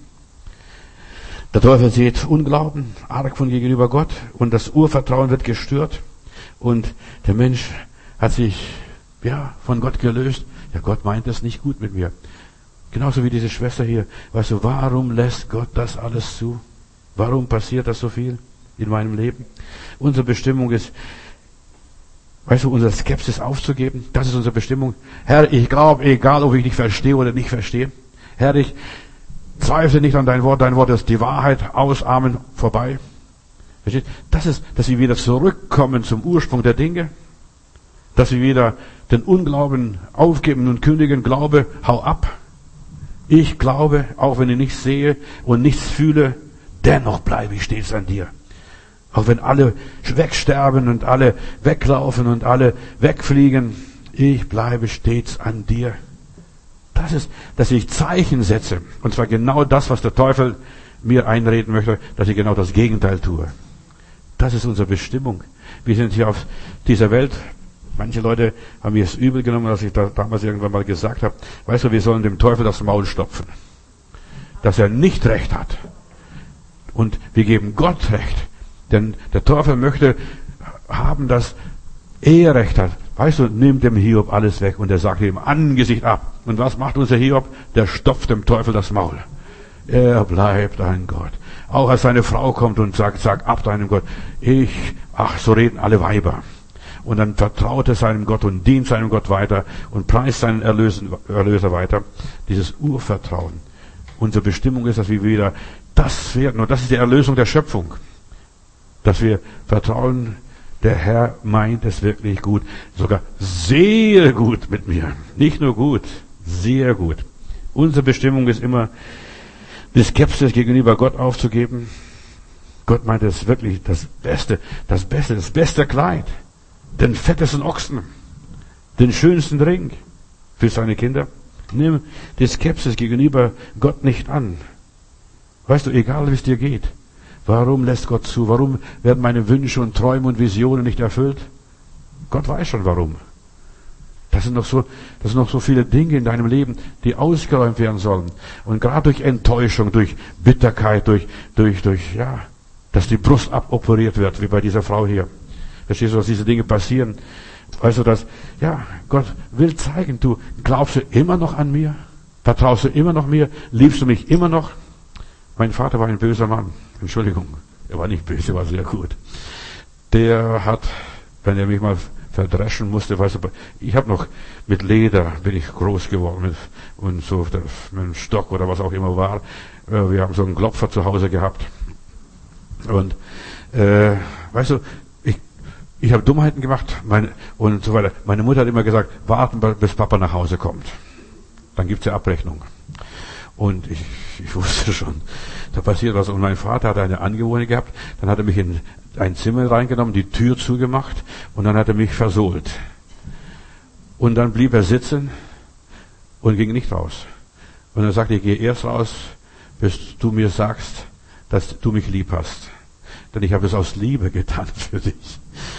Der Teufel sieht Unglauben, Argwohn gegenüber Gott und das Urvertrauen wird gestört und der Mensch hat sich von Gott gelöst. Ja, Gott meint es nicht gut mit mir. Genauso wie diese Schwester hier. Weißt du, warum lässt Gott das alles zu? Warum passiert das so viel in meinem Leben? Unsere Bestimmung ist, weißt du, unsere Skepsis aufzugeben. Das ist unsere Bestimmung. Herr, ich glaube, egal ob ich dich verstehe oder nicht verstehe. Herr, ich zweifle nicht an dein Wort. Dein Wort ist die Wahrheit. Aus, Amen, vorbei. Versteht? Das ist, dass wir wieder zurückkommen zum Ursprung der Dinge. Dass wir wieder den Unglauben aufgeben und kündigen. Glaube, hau ab. Ich glaube, auch wenn ich nichts sehe und nichts fühle, dennoch bleibe ich stets an dir. Auch wenn alle wegsterben und alle weglaufen und alle wegfliegen, ich bleibe stets an dir. Das ist, dass ich Zeichen setze. Und zwar genau das, was der Teufel mir einreden möchte, dass ich genau das Gegenteil tue. Das ist unsere Bestimmung. Wir sind hier auf dieser Welt. Manche Leute haben mir es übel genommen, als ich da damals irgendwann mal gesagt habe, weißt du, wir sollen dem Teufel das Maul stopfen. Dass er nicht recht hat. Und wir geben Gott recht. Denn der Teufel möchte haben, dass er recht hat. Weißt du, nimmt dem Hiob alles weg und er sagt ihm Angesicht ab. Und was macht unser Hiob? Der stopft dem Teufel das Maul. Er bleibt ein Gott. Auch als seine Frau kommt und sagt, sag ab deinem Gott. So reden alle Weiber. Und dann vertraut er seinem Gott und dient seinem Gott weiter und preist seinen Erlöser weiter. Dieses Urvertrauen. Unsere Bestimmung ist, dass wir wieder das werden. Und das ist die Erlösung der Schöpfung. Dass wir vertrauen, der Herr meint es wirklich gut. Sogar sehr gut mit mir. Nicht nur gut, sehr gut. Unsere Bestimmung ist immer, die Skepsis gegenüber Gott aufzugeben. Gott meint es wirklich das beste Kleid. Den fettesten Ochsen, den schönsten Ring für seine Kinder. Nimm die Skepsis gegenüber Gott nicht an. Weißt du, egal wie es dir geht, warum lässt Gott zu? Warum werden meine Wünsche und Träume und Visionen nicht erfüllt? Gott weiß schon warum. Das sind noch so viele Dinge in deinem Leben, die ausgeräumt werden sollen. Und gerade durch Enttäuschung, durch Bitterkeit, dass die Brust aboperiert wird, wie bei dieser Frau hier. Verstehst du, dass diese Dinge passieren? Weißt du, Gott will zeigen, du glaubst du immer noch an mir? Vertraust du immer noch mir? Liebst du mich immer noch? Mein Vater war ein böser Mann. Entschuldigung, er war nicht böse, er war sehr gut. Der hat, wenn er mich mal verdreschen musste, weißt du, ich habe noch mit Leder bin ich groß geworden und so mit einem Stock oder was auch immer war. Wir haben so einen Klopfer zu Hause gehabt. Und weißt du, ich habe Dummheiten gemacht und so weiter. Meine Mutter hat immer gesagt, warten, bis Papa nach Hause kommt. Dann gibt's ja Abrechnung. Und ich wusste schon, da passiert was. Und mein Vater hatte eine Angewohnheit gehabt. Dann hat er mich in ein Zimmer reingenommen, die Tür zugemacht und dann hat er mich versohlt. Und dann blieb er sitzen und ging nicht raus. Und dann sagte ich gehe erst raus, bis du mir sagst, dass du mich lieb hast. Denn ich habe es aus Liebe getan für dich.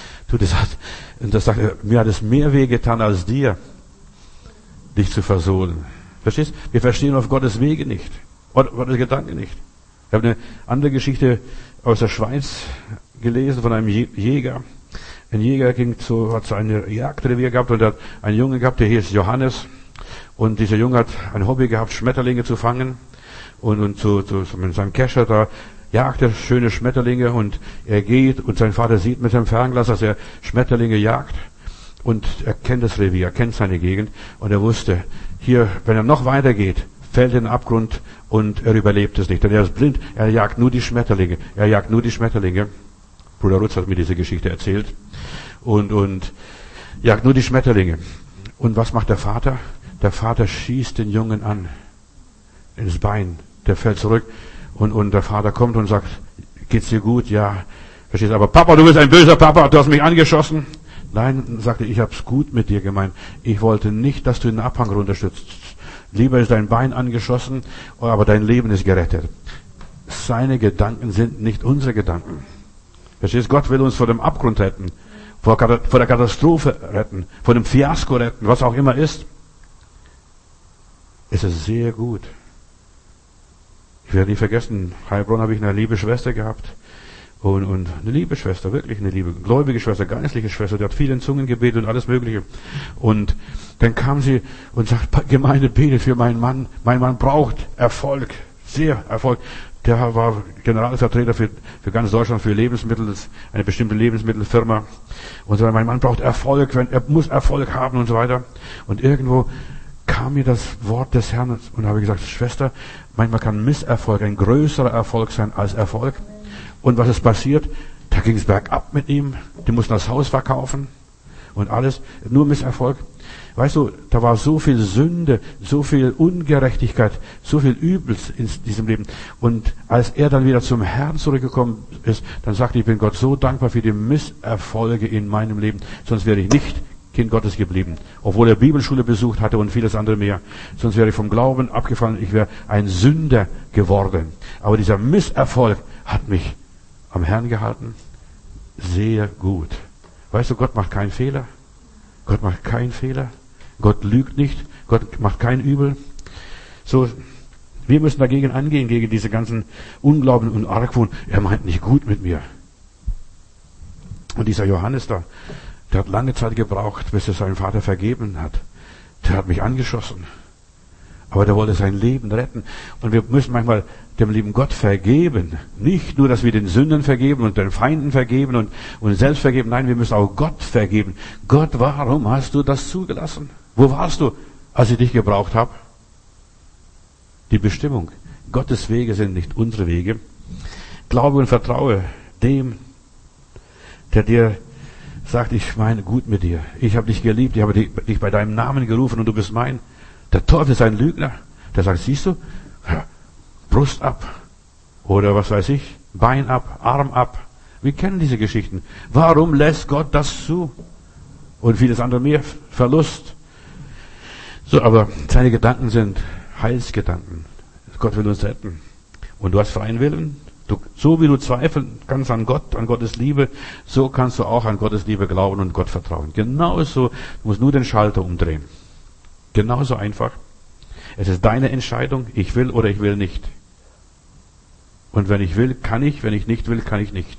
Das sagt er, mir hat es mehr weh getan als dir, dich zu versohlen. Verstehst? Wir verstehen auf Gottes Wege nicht. Gottes Gedanken nicht. Ich habe eine andere Geschichte aus der Schweiz gelesen von einem Jäger. Ein Jäger hat so eine Jagdrevier gehabt und hat einen Jungen gehabt, der hieß Johannes. Und dieser Junge hat ein Hobby gehabt, Schmetterlinge zu fangen. Und so mit seinem Kescher da jagt er schöne Schmetterlinge und er geht und sein Vater sieht mit seinem Fernglas, dass er Schmetterlinge jagt. Und er kennt das Revier, er kennt seine Gegend. Und er wusste, hier, wenn er noch weitergeht, fällt in den Abgrund und er überlebt es nicht. Denn er ist blind, er jagt nur die Schmetterlinge. Er jagt nur die Schmetterlinge. Bruder Rutz hat mir diese Geschichte erzählt. Und jagt nur die Schmetterlinge. Und was macht der Vater? Der Vater schießt den Jungen an. Ins Bein. Der fällt zurück. Und der Vater kommt und sagt, geht's dir gut? Ja. Verstehst du? Aber Papa, du bist ein böser Papa, du hast mich angeschossen. Nein, sagte ich hab's gut mit dir gemeint. Ich wollte nicht, dass du in den Abhang runterstürzt. Lieber ist dein Bein angeschossen, aber dein Leben ist gerettet. Seine Gedanken sind nicht unsere Gedanken. Verstehst du? Gott will uns vor dem Abgrund retten, vor der Katastrophe retten, vor dem Fiasko retten, was auch immer ist. Es ist sehr gut. Ich werde nie vergessen, in Heilbronn habe ich eine liebe Schwester gehabt. Und eine liebe Schwester, wirklich eine liebe, gläubige Schwester, geistliche Schwester, die hat viel in Zungen gebetet und alles Mögliche. Und dann kam sie und sagt, Gemeinde, betet für meinen Mann. Mein Mann braucht Erfolg, sehr Erfolg. Der war Generalvertreter für ganz Deutschland für Lebensmittel, eine bestimmte Lebensmittelfirma. Und so, mein Mann braucht Erfolg, er muss Erfolg haben und so weiter. Und irgendwo kam mir das Wort des Herrn und habe gesagt, Schwester, manchmal kann Misserfolg ein größerer Erfolg sein als Erfolg. Und was ist passiert? Da ging es bergab mit ihm. Die mussten das Haus verkaufen und alles. Nur Misserfolg. Weißt du, da war so viel Sünde, so viel Ungerechtigkeit, so viel Übels in diesem Leben. Und als er dann wieder zum Herrn zurückgekommen ist, dann sagte ich bin Gott so dankbar für die Misserfolge in meinem Leben. Sonst wäre ich nicht Kind Gottes geblieben. Obwohl er Bibelschule besucht hatte und vieles andere mehr. Sonst wäre ich vom Glauben abgefallen. Ich wäre ein Sünder geworden. Aber dieser Misserfolg hat mich am Herrn gehalten. Sehr gut. Weißt du, Gott macht keinen Fehler. Gott macht keinen Fehler. Gott lügt nicht. Gott macht kein Übel. So, wir müssen dagegen angehen, gegen diese ganzen Unglauben und Argwohn. Er meint nicht gut mit mir. Und dieser Johannes da, der hat lange Zeit gebraucht, bis er seinen Vater vergeben hat. Der hat mich angeschossen. Aber der wollte sein Leben retten. Und wir müssen manchmal dem lieben Gott vergeben. Nicht nur, dass wir den Sündern vergeben und den Feinden vergeben und selbst vergeben. Nein, wir müssen auch Gott vergeben. Gott, warum hast du das zugelassen? Wo warst du, als ich dich gebraucht habe? Die Bestimmung. Gottes Wege sind nicht unsere Wege. Glaube und vertraue dem, der dir sagt, ich meine gut mit dir. Ich habe dich geliebt, ich habe dich bei deinem Namen gerufen und du bist mein. Der Teufel ist ein Lügner. Der sagt, siehst du, Brust ab. Oder was weiß ich, Bein ab, Arm ab. Wir kennen diese Geschichten. Warum lässt Gott das zu? Und vieles andere mehr, Verlust. So, aber seine Gedanken sind Heilsgedanken. Gott will uns retten. Und du hast freien Willen. So wie du zweifeln kannst an Gott, an Gottes Liebe, so kannst du auch an Gottes Liebe glauben und Gott vertrauen. Genauso, du musst nur den Schalter umdrehen. Genauso einfach. Es ist deine Entscheidung, ich will oder ich will nicht. Und wenn ich will, kann ich, wenn ich nicht will, kann ich nicht.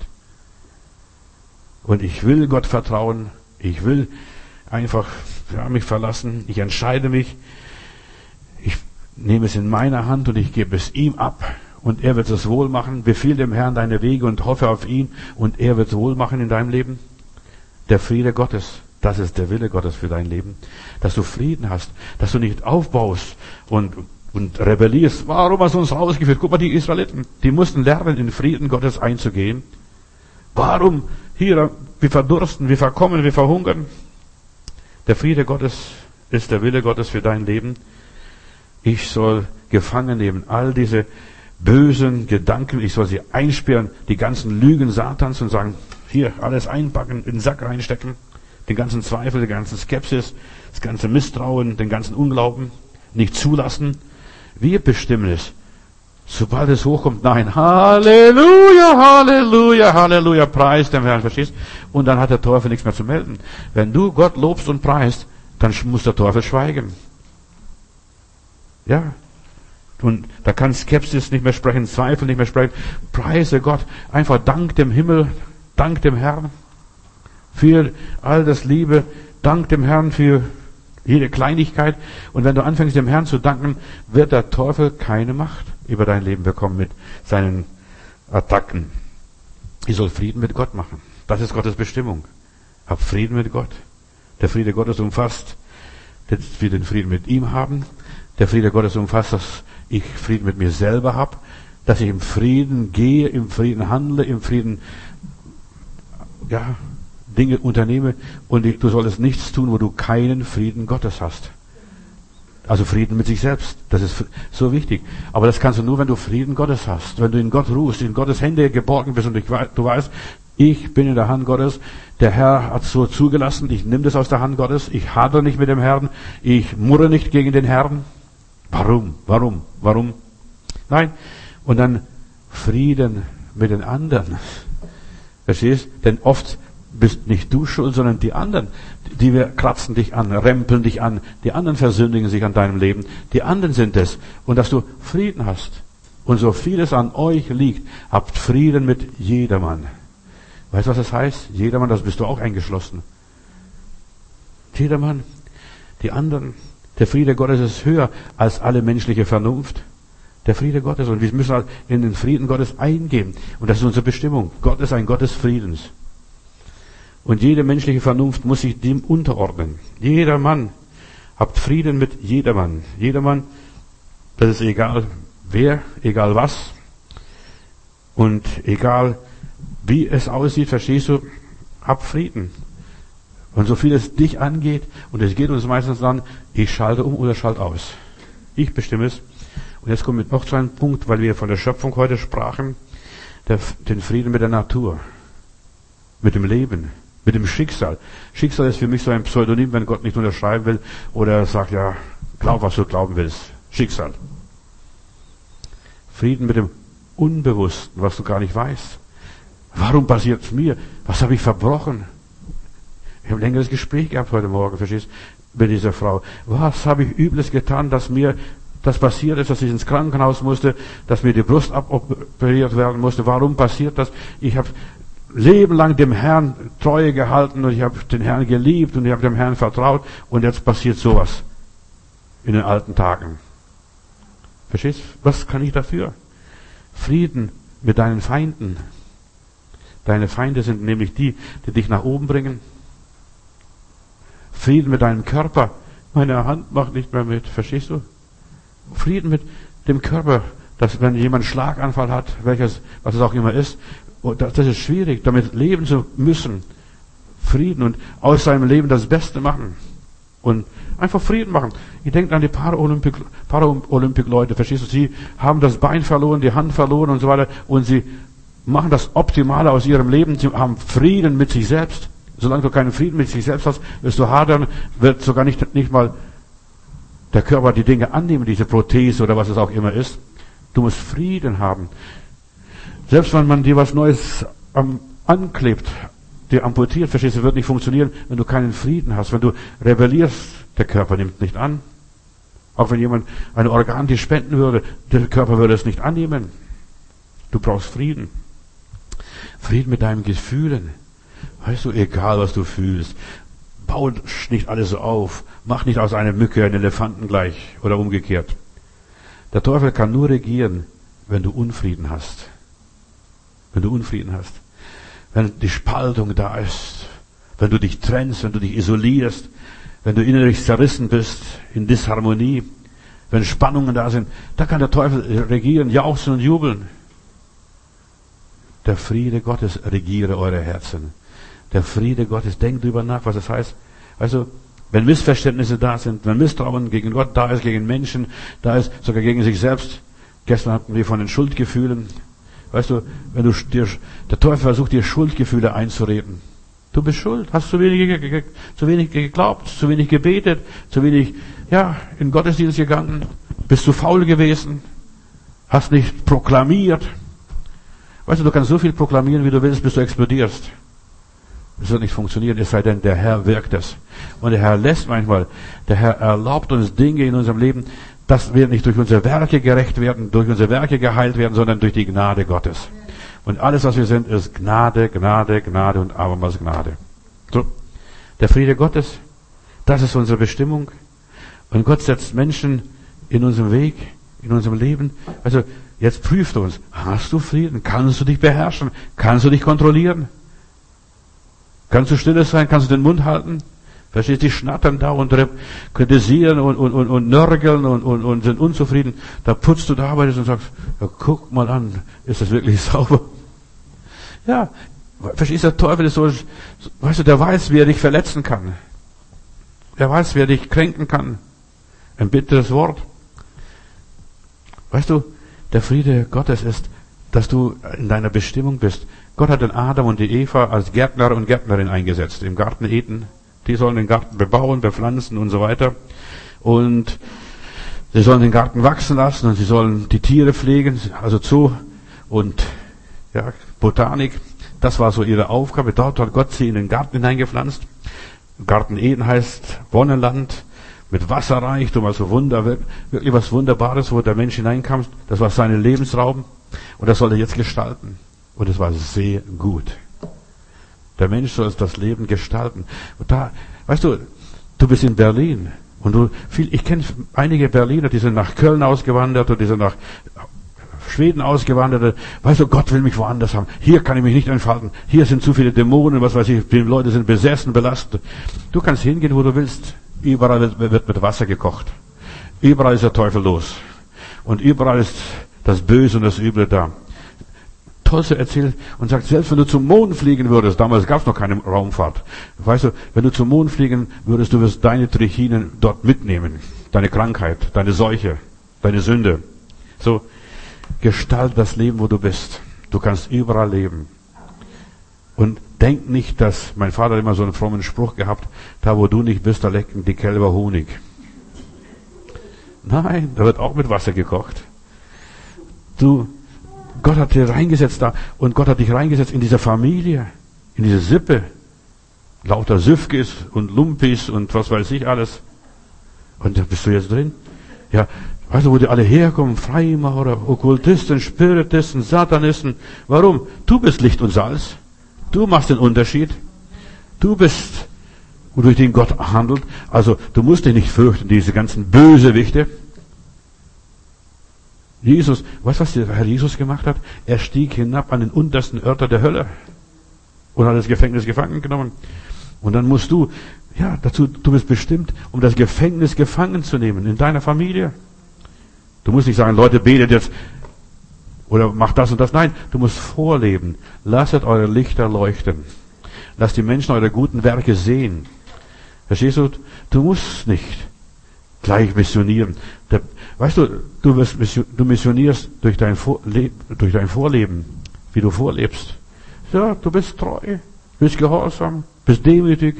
Und ich will Gott vertrauen, ich will einfach mich verlassen, ich entscheide mich, ich nehme es in meine Hand und ich gebe es ihm ab. Und er wird es wohl machen. Befiehl dem Herrn deine Wege und hoffe auf ihn und er wird es wohl machen in deinem Leben. Der Friede Gottes. Das ist der Wille Gottes für dein Leben. Dass du Frieden hast, dass du nicht aufbaust und rebellierst. Warum hast du uns rausgeführt? Guck mal, die Israeliten, die mussten lernen, in Frieden Gottes einzugehen. Warum? Hier, wir verdursten, wir verkommen, wir verhungern. Der Friede Gottes ist der Wille Gottes für dein Leben. Ich soll gefangen nehmen all diese bösen Gedanken, ich soll sie einsperren, die ganzen Lügen Satans und sagen, hier, alles einpacken, in den Sack reinstecken. Den ganzen Zweifel, die ganze Skepsis, das ganze Misstrauen, den ganzen Unglauben nicht zulassen. Wir bestimmen es. Sobald es hochkommt, nein, Halleluja, Halleluja, Halleluja, preis dem Herrn, verstehst? Und dann hat der Teufel nichts mehr zu melden. Wenn du Gott lobst und preist, dann muss der Teufel schweigen. Ja. Und da kann Skepsis nicht mehr sprechen, Zweifel nicht mehr sprechen. Preise Gott. Einfach dank dem Himmel, dank dem Herrn. Für all das Liebe, dank dem Herrn für jede Kleinigkeit. Und wenn du anfängst, dem Herrn zu danken, wird der Teufel keine Macht über dein Leben bekommen mit seinen Attacken. Ich soll Frieden mit Gott machen. Das ist Gottes Bestimmung. Hab Frieden mit Gott. Der Friede Gottes umfasst, dass wir den Frieden mit ihm haben. Der Friede Gottes umfasst, dass ich Frieden mit mir selber habe, dass ich im Frieden gehe, im Frieden handle, im Frieden Dinge unternehme und du solltest nichts tun, wo du keinen Frieden Gottes hast. Also Frieden mit sich selbst, das ist so wichtig. Aber das kannst du nur, wenn du Frieden Gottes hast, wenn du in Gott ruhst, in Gottes Hände geborgen bist und du weißt, ich bin in der Hand Gottes, der Herr hat so zugelassen, ich nehme das aus der Hand Gottes, ich hadere nicht mit dem Herrn, ich murre nicht gegen den Herrn. Warum? Nein. Und dann Frieden mit den anderen. Verstehst? Denn oft bist nicht du schuld, sondern die anderen. Die kratzen dich an, rempeln dich an. Die anderen versündigen sich an deinem Leben. Die anderen sind es. Und dass du Frieden hast. Und so vieles an euch liegt, habt Frieden mit jedermann. Weißt du, was das heißt? Jedermann, das bist du auch eingeschlossen. Jedermann. Die anderen. Der Friede Gottes ist höher als alle menschliche Vernunft. Der Friede Gottes. Und wir müssen in den Frieden Gottes eingehen. Und das ist unsere Bestimmung. Gott ist ein Gott des Friedens. Und jede menschliche Vernunft muss sich dem unterordnen. Jedermann. Habt Frieden mit jedermann. Jedermann, das ist egal wer, egal was. Und egal wie es aussieht, verstehst du, hab Frieden. Und so viel es dich angeht, und es geht uns meistens dann, ich schalte um oder schalte aus. Ich bestimme es. Und jetzt kommen wir noch zu einem Punkt, weil wir von der Schöpfung heute sprachen, den Frieden mit der Natur, mit dem Leben, mit dem Schicksal. Schicksal ist für mich so ein Pseudonym, wenn Gott nicht unterschreiben will oder sagt, ja, glaub, was du glauben willst. Schicksal. Frieden mit dem Unbewussten, was du gar nicht weißt. Warum passiert es mir? Was habe ich verbrochen? Ich habe ein längeres Gespräch gehabt heute Morgen, verstehst du, mit dieser Frau. Was habe ich Übles getan, dass mir das passiert ist, dass ich ins Krankenhaus musste, dass mir die Brust aboperiert werden musste? Warum passiert das? Ich habe Leben lang dem Herrn Treue gehalten und ich habe den Herrn geliebt und ich habe dem Herrn vertraut und jetzt passiert sowas in den alten Tagen. Verstehst du? Was kann ich dafür? Frieden mit deinen Feinden. Deine Feinde sind nämlich die dich nach oben bringen. Frieden mit deinem Körper. Meine Hand macht nicht mehr mit. Verstehst du? Frieden mit dem Körper. Dass wenn jemand einen Schlaganfall hat, was es auch immer ist, das ist schwierig, damit leben zu müssen. Frieden und aus seinem Leben das Beste machen. Und einfach Frieden machen. Ich denke an die Paralympic-Leute. Verstehst du? Sie haben das Bein verloren, die Hand verloren und so weiter. Und sie machen das Optimale aus ihrem Leben. Sie haben Frieden mit sich selbst. Solange du keinen Frieden mit sich selbst hast, wirst du hadern, wird sogar nicht mal der Körper die Dinge annehmen, diese Prothese oder was es auch immer ist. Du musst Frieden haben. Selbst wenn man dir was Neues anklebt, dir amputiert, verstehst du, wird nicht funktionieren, wenn du keinen Frieden hast. Wenn du rebellierst, der Körper nimmt nicht an. Auch wenn jemand ein Organ dir spenden würde, der Körper würde es nicht annehmen. Du brauchst Frieden. Frieden mit deinen Gefühlen. Weißt du, egal was du fühlst, bau nicht alles so auf. Mach nicht aus einer Mücke einen Elefanten gleich oder umgekehrt. Der Teufel kann nur regieren, wenn du Unfrieden hast. Wenn du Unfrieden hast. Wenn die Spaltung da ist. Wenn du dich trennst, wenn du dich isolierst. Wenn du innerlich zerrissen bist, in Disharmonie. Wenn Spannungen da sind, da kann der Teufel regieren, jauchzen und jubeln. Der Friede Gottes regiere eure Herzen. Der Friede Gottes, denkt drüber nach, was es heißt. Also, wenn Missverständnisse da sind, wenn Misstrauen gegen Gott da ist, gegen Menschen, da ist, sogar gegen sich selbst. Gestern hatten wir von den Schuldgefühlen. Weißt du, der Teufel versucht dir Schuldgefühle einzureden. Du bist schuld, hast zu wenig geglaubt, zu wenig gebetet, zu wenig, in Gottesdienst gegangen, bist zu faul gewesen, hast nicht proklamiert. Weißt du kannst so viel proklamieren, wie du willst, bis du explodierst. Das wird nicht funktionieren, es sei denn, der Herr wirkt es. Und der Herr lässt manchmal, der Herr erlaubt uns Dinge in unserem Leben, dass wir nicht durch unsere Werke gerecht werden, durch unsere Werke geheilt werden, sondern durch die Gnade Gottes. Und alles, was wir sind, ist Gnade, Gnade, Gnade und abermals Gnade. So, der Friede Gottes, das ist unsere Bestimmung. Und Gott setzt Menschen in unserem Weg, in unserem Leben. Also, jetzt prüft uns, hast du Frieden? Kannst du dich beherrschen? Kannst du dich kontrollieren? Kannst du stille sein? Kannst du den Mund halten? Verstehst du? Die schnattern da und kritisieren und nörgeln und sind unzufrieden. Da putzt du, da arbeitest und sagst, ja, guck mal an, ist das wirklich sauber? Ja, verstehst du, der Teufel ist so, weißt du, der weiß, wie er dich verletzen kann. Der weiß, wie er dich kränken kann. Ein bitteres Wort. Weißt du, der Friede Gottes ist, dass du in deiner Bestimmung bist. Gott hat den Adam und die Eva als Gärtner und Gärtnerin eingesetzt im Garten Eden. Die sollen den Garten bebauen, bepflanzen und so weiter. Und sie sollen den Garten wachsen lassen und sie sollen die Tiere pflegen, also Zoo und ja, Botanik. Das war so ihre Aufgabe. Dort hat Gott sie in den Garten hineingepflanzt. Garten Eden heißt Wonneland, mit Wasserreichtum, also wirklich was Wunderbares, wo der Mensch hineinkam. Das war sein Lebensraum und das soll er jetzt gestalten. Und es war sehr gut. Der Mensch soll das Leben gestalten. Und da, weißt du, du bist in Berlin und ich kenne einige Berliner, die sind nach Köln ausgewandert und die sind nach Schweden ausgewandert. Weißt du, Gott will mich woanders haben. Hier kann ich mich nicht entfalten. Hier sind zu viele Dämonen, was weiß ich, die Leute sind besessen, belastet. Du kannst hingehen, wo du willst. Überall wird mit Wasser gekocht. Überall ist der Teufel los. Und überall ist das Böse und das Üble da. Toll erzählt und sagt, selbst wenn du zum Mond fliegen würdest, damals gab es noch keine Raumfahrt, weißt du, wenn du zum Mond fliegen würdest, du wirst deine Trichinen dort mitnehmen, deine Krankheit, deine Seuche, deine Sünde. So, gestalt das Leben, wo du bist. Du kannst überall leben. Und denk nicht, dass, mein Vater hat immer so einen frommen Spruch gehabt, da wo du nicht bist, da lecken die Kälber Honig. Nein, da wird auch mit Wasser gekocht. Gott hat dich reingesetzt da und Gott hat dich reingesetzt in diese Familie, in diese Sippe. Lauter Süfkis und Lumpis und was weiß ich alles. Und da bist du jetzt drin. Ja, weißt du, wo die alle herkommen? Freimaurer, Okkultisten, Spiritisten, Satanisten. Warum? Du bist Licht und Salz. Du machst den Unterschied. Du bist, durch den Gott handelt. Also, du musst dich nicht fürchten, diese ganzen Bösewichte. Jesus, weißt du, was der Herr Jesus gemacht hat? Er stieg hinab an den untersten Örter der Hölle und hat das Gefängnis gefangen genommen. Und dann musst du, ja, du bist bestimmt, um das Gefängnis gefangen zu nehmen in deiner Familie. Du musst nicht sagen, Leute, betet jetzt oder macht das und das. Nein, du musst vorleben. Lasset eure Lichter leuchten. Lasst die Menschen eure guten Werke sehen. Verstehst du? Du musst nicht gleich missionieren. Weißt du, du missionierst durch dein Vorleben, wie du vorlebst. Ja, du bist treu, bist gehorsam, bist demütig,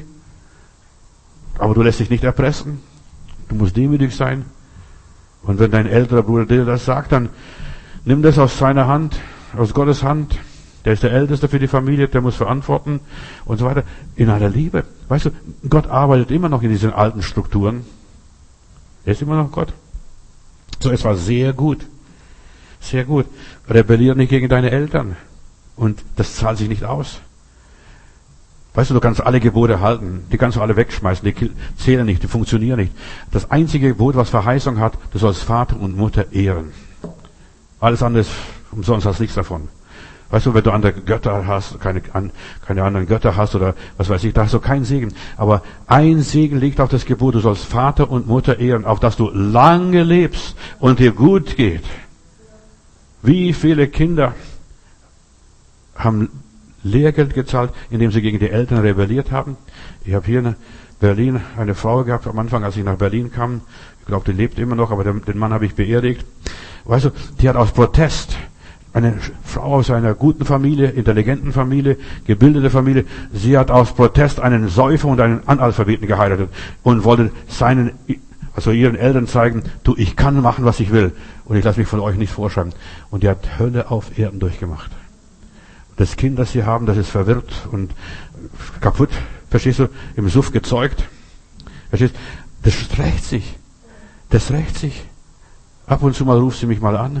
aber du lässt dich nicht erpressen. Du musst demütig sein. Und wenn dein älterer Bruder dir das sagt, dann nimm das aus seiner Hand, aus Gottes Hand. Der ist der Älteste für die Familie, der muss verantworten und so weiter. In einer Liebe. Weißt du, Gott arbeitet immer noch in diesen alten Strukturen. Er ist immer noch Gott. So, es war sehr gut. Sehr gut. Rebelliere nicht gegen deine Eltern. Und das zahlt sich nicht aus. Weißt du kannst alle Gebote halten. Die kannst du alle wegschmeißen. Die zählen nicht, die funktionieren nicht. Das einzige Gebot, was Verheißung hat, du sollst Vater und Mutter ehren. Alles andere ist umsonst, hast nichts davon. Weißt du, wenn du andere Götter hast, keine anderen Götter hast oder was weiß ich, da hast du keinen Segen. Aber ein Segen liegt auf das Gebot, du sollst Vater und Mutter ehren, auf dass du lange lebst und dir gut geht. Wie viele Kinder haben Lehrgeld gezahlt, indem sie gegen die Eltern rebelliert haben? Ich habe hier in Berlin eine Frau gehabt, am Anfang, als ich nach Berlin kam. Ich glaube, die lebt immer noch, aber den Mann habe ich beerdigt. Weißt du, die hat aus Protest, eine Frau aus einer guten Familie, intelligenten Familie, gebildete Familie. Sie hat aus Protest einen Säufer und einen Analphabeten geheiratet und wollte ihren Eltern zeigen, ich kann machen, was ich will. Und ich lasse mich von euch nicht vorschreiben. Und die hat Hölle auf Erden durchgemacht. Das Kind, das sie haben, das ist verwirrt und kaputt. Verstehst du? Im Suff gezeugt. Verstehst du? Das rächt sich. Das rächt sich. Ab und zu mal ruft sie mich mal an.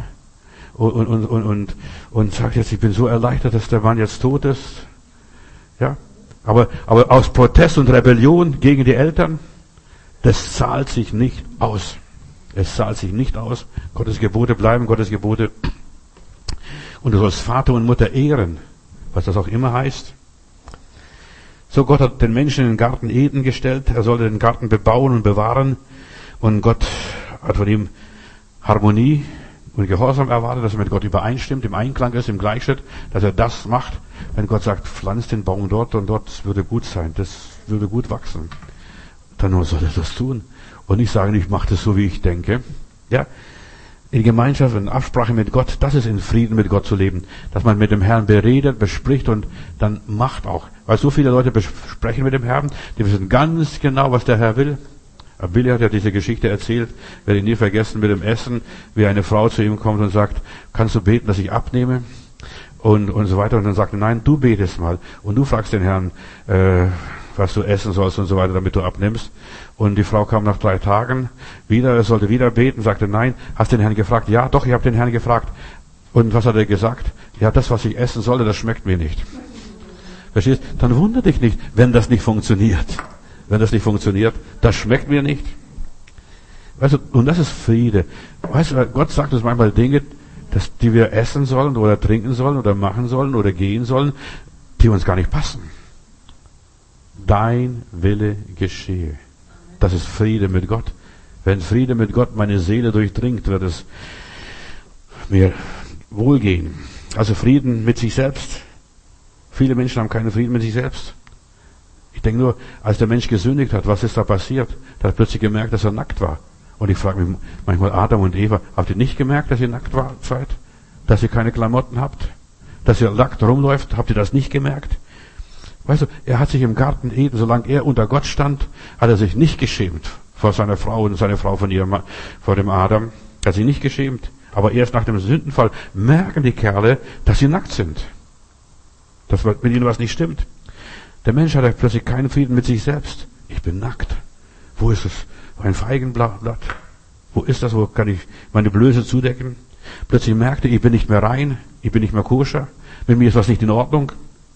Und sagt jetzt, ich bin so erleichtert, dass der Mann jetzt tot ist. Ja. Aber aus Protest und Rebellion gegen die Eltern, das zahlt sich nicht aus. Es zahlt sich nicht aus. Gottes Gebote bleiben, Gottes Gebote. Und du sollst Vater und Mutter ehren, was das auch immer heißt. So, Gott hat den Menschen in den Garten Eden gestellt. Er sollte den Garten bebauen und bewahren. Und Gott hat von ihm Harmonie und Gehorsam erwartet, dass er mit Gott übereinstimmt, im Einklang ist, im Gleichschritt, dass er das macht. Wenn Gott sagt, pflanzt den Baum dort und dort, das würde gut sein, das würde gut wachsen, dann soll er das tun. Und nicht sagen, ich mache das so, wie ich denke. Ja, in Gemeinschaft und Absprache mit Gott, das ist in Frieden mit Gott zu leben. Dass man mit dem Herrn beredet, bespricht und dann macht auch. Weil so viele Leute besprechen mit dem Herrn, die wissen ganz genau, was der Herr will. Billy hat ja diese Geschichte erzählt, werde ich nie vergessen, mit dem Essen, wie eine Frau zu ihm kommt und sagt, kannst du beten, dass ich abnehme? Und so weiter. Und dann sagt er, nein, du betest mal. Und du fragst den Herrn, was du essen sollst und so weiter, damit du abnimmst. Und die Frau kam nach 3 Tagen wieder, er sollte wieder beten, sagte, nein, hast den Herrn gefragt? Ja, doch, ich habe den Herrn gefragt. Und was hat er gesagt? Ja, das, was ich essen sollte, das schmeckt mir nicht. Verstehst? Dann wundere dich nicht, wenn das nicht funktioniert. Wenn das nicht funktioniert, das schmeckt mir nicht. Weißt du, und das ist Friede. Weißt du, Gott sagt uns manchmal Dinge, die wir essen sollen oder trinken sollen oder machen sollen oder gehen sollen, die uns gar nicht passen. Dein Wille geschehe. Das ist Friede mit Gott. Wenn Friede mit Gott meine Seele durchdringt, wird es mir wohlgehen. Also Frieden mit sich selbst. Viele Menschen haben keinen Frieden mit sich selbst. Ich denke nur, als der Mensch gesündigt hat, was ist da passiert? Da hat plötzlich gemerkt, dass er nackt war. Und ich frage mich manchmal, Adam und Eva, habt ihr nicht gemerkt, dass ihr nackt seid? Dass ihr keine Klamotten habt? Dass ihr nackt rumläuft? Habt ihr das nicht gemerkt? Weißt du, er hat sich im Garten Eden, solange er unter Gott stand, hat er sich nicht geschämt vor seiner Frau und seine Frau vor dem Adam. Er hat sich nicht geschämt. Aber erst nach dem Sündenfall merken die Kerle, dass sie nackt sind. Dass mit ihnen was nicht stimmt. Der Mensch hat plötzlich keinen Frieden mit sich selbst. Ich bin nackt. Wo ist es? Ein Feigenblatt. Wo ist das? Wo kann ich meine Blöße zudecken? Plötzlich merkte, ich bin nicht mehr rein. Ich bin nicht mehr koscher. Mit mir ist was nicht in Ordnung.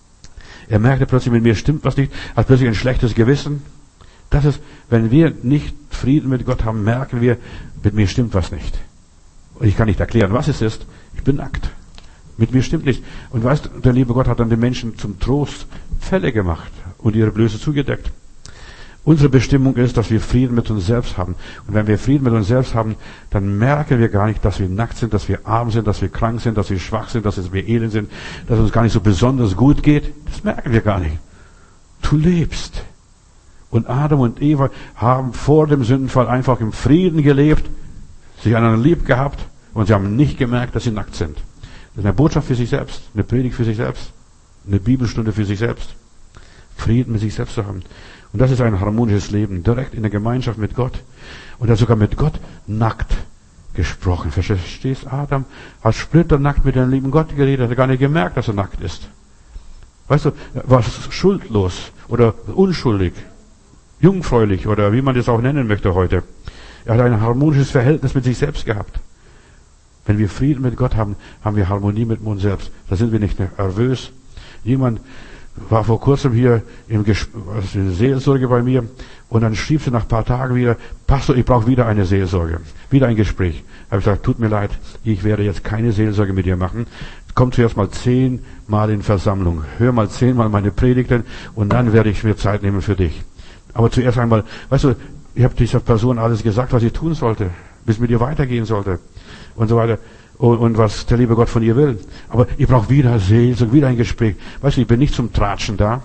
Er merkte plötzlich, mit mir stimmt was nicht. Hat plötzlich ein schlechtes Gewissen. Das ist, wenn wir nicht Frieden mit Gott haben, merken wir, mit mir stimmt was nicht. Und ich kann nicht erklären, was es ist. Ich bin nackt. Mit mir stimmt nicht. Und weißt du, der liebe Gott hat dann den Menschen zum Trost Fälle gemacht und ihre Blöße zugedeckt. Unsere Bestimmung ist, dass wir Frieden mit uns selbst haben. Und wenn wir Frieden mit uns selbst haben, dann merken wir gar nicht, dass wir nackt sind, dass wir arm sind, dass wir krank sind, dass wir schwach sind, dass wir elend sind, dass es uns gar nicht so besonders gut geht. Das merken wir gar nicht. Du lebst. Und Adam und Eva haben vor dem Sündenfall einfach im Frieden gelebt, sich einander lieb gehabt und sie haben nicht gemerkt, dass sie nackt sind. Das ist eine Botschaft für sich selbst, eine Predigt für sich selbst, eine Bibelstunde für sich selbst. Frieden mit sich selbst zu haben. Und das ist ein harmonisches Leben, direkt in der Gemeinschaft mit Gott. Und er hat sogar mit Gott nackt gesprochen. Verstehst, Adam hat splitternackt mit dem lieben Gott geredet, hat gar nicht gemerkt, dass er nackt ist. Weißt du, er war schuldlos oder unschuldig, jungfräulich oder wie man das auch nennen möchte heute. Er hat ein harmonisches Verhältnis mit sich selbst gehabt. Wenn wir Frieden mit Gott haben, haben wir Harmonie mit uns selbst. Da sind wir nicht nervös. Jemand war vor kurzem hier in Seelsorge bei mir und dann schrieb sie nach ein paar Tagen wieder, Pastor, ich brauche wieder eine Seelsorge, wieder ein Gespräch. Da habe ich gesagt, tut mir leid, ich werde jetzt keine Seelsorge mit dir machen. Komm zuerst mal 10 Mal in Versammlung, hör mal 10 Mal meine Predigten und dann werde ich mir Zeit nehmen für dich. Aber zuerst einmal, weißt du, ich habe dieser Person alles gesagt, was sie tun sollte, bis mit ihr weitergehen sollte und so weiter. Und was der liebe Gott von ihr will. Aber ich brauche wieder Seelsorge, wieder ein Gespräch. Weißt du, ich bin nicht zum Tratschen da.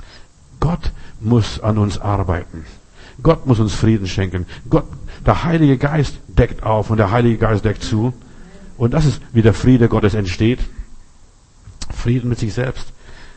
Gott muss an uns arbeiten. Gott muss uns Frieden schenken. Gott, der Heilige Geist deckt auf und der Heilige Geist deckt zu. Und das ist, wie der Friede Gottes entsteht. Frieden mit sich selbst.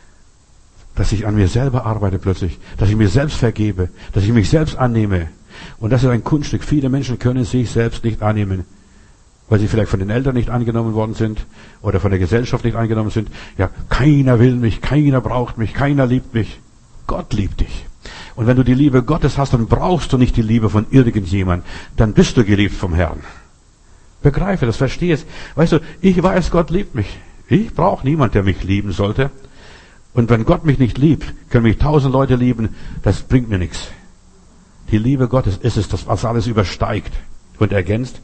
Dass ich an mir selber arbeite plötzlich. Dass ich mir selbst vergebe. Dass ich mich selbst annehme. Und das ist ein Kunststück. Viele Menschen können sich selbst nicht annehmen. Weil sie vielleicht von den Eltern nicht angenommen worden sind oder von der Gesellschaft nicht angenommen sind. Ja, keiner will mich, keiner braucht mich, keiner liebt mich. Gott liebt dich. Und wenn du die Liebe Gottes hast, dann brauchst du nicht die Liebe von irgendjemand. Dann bist du geliebt vom Herrn. Begreife das, verstehe es. Weißt du, ich weiß, Gott liebt mich. Ich brauche niemand, der mich lieben sollte. Und wenn Gott mich nicht liebt, können mich 1000 Leute lieben, das bringt mir nichts. Die Liebe Gottes ist es, das was alles übersteigt und ergänzt.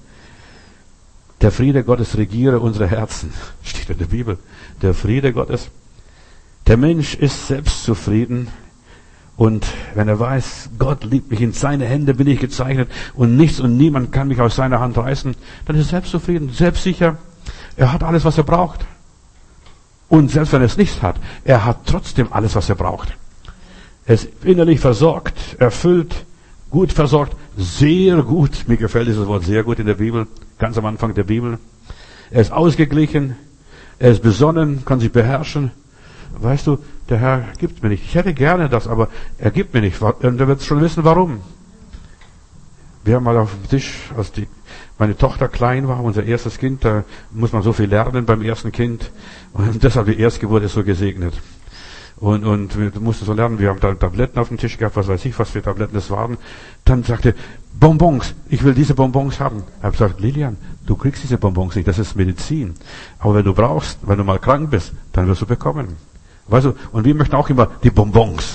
Der Friede Gottes regiere unsere Herzen. Steht in der Bibel. Der Friede Gottes. Der Mensch ist selbst zufrieden, Und wenn er weiß, Gott liebt mich, in seine Hände bin ich gezeichnet und nichts und niemand kann mich aus seiner Hand reißen, dann ist er selbstzufrieden, selbstsicher. Er hat alles, was er braucht. Und selbst wenn er es nicht hat, er hat trotzdem alles, was er braucht. Er ist innerlich versorgt, erfüllt, gut versorgt, sehr gut. Mir gefällt dieses Wort sehr gut in der Bibel, ganz am Anfang der Bibel. Er ist ausgeglichen, er ist besonnen, kann sich beherrschen. Weißt du, der Herr gibt mir nicht. Ich hätte gerne das, aber er gibt mir nicht. Und er wird schon wissen, warum. Wir haben mal auf dem Tisch, als meine Tochter klein war, unser erstes Kind, da muss man so viel lernen beim ersten Kind. Und deshalb die Erstgeburt ist so gesegnet. Und wir mussten so lernen, wir haben da Tabletten auf dem Tisch gehabt, was weiß ich, was für Tabletten das waren. Dann sagte, Bonbons, ich will diese Bonbons haben. Ich habe gesagt, Lilian, du kriegst diese Bonbons nicht, das ist Medizin. Aber wenn du brauchst, wenn du mal krank bist, dann wirst du bekommen. Weißt du, und wir möchten auch immer die Bonbons.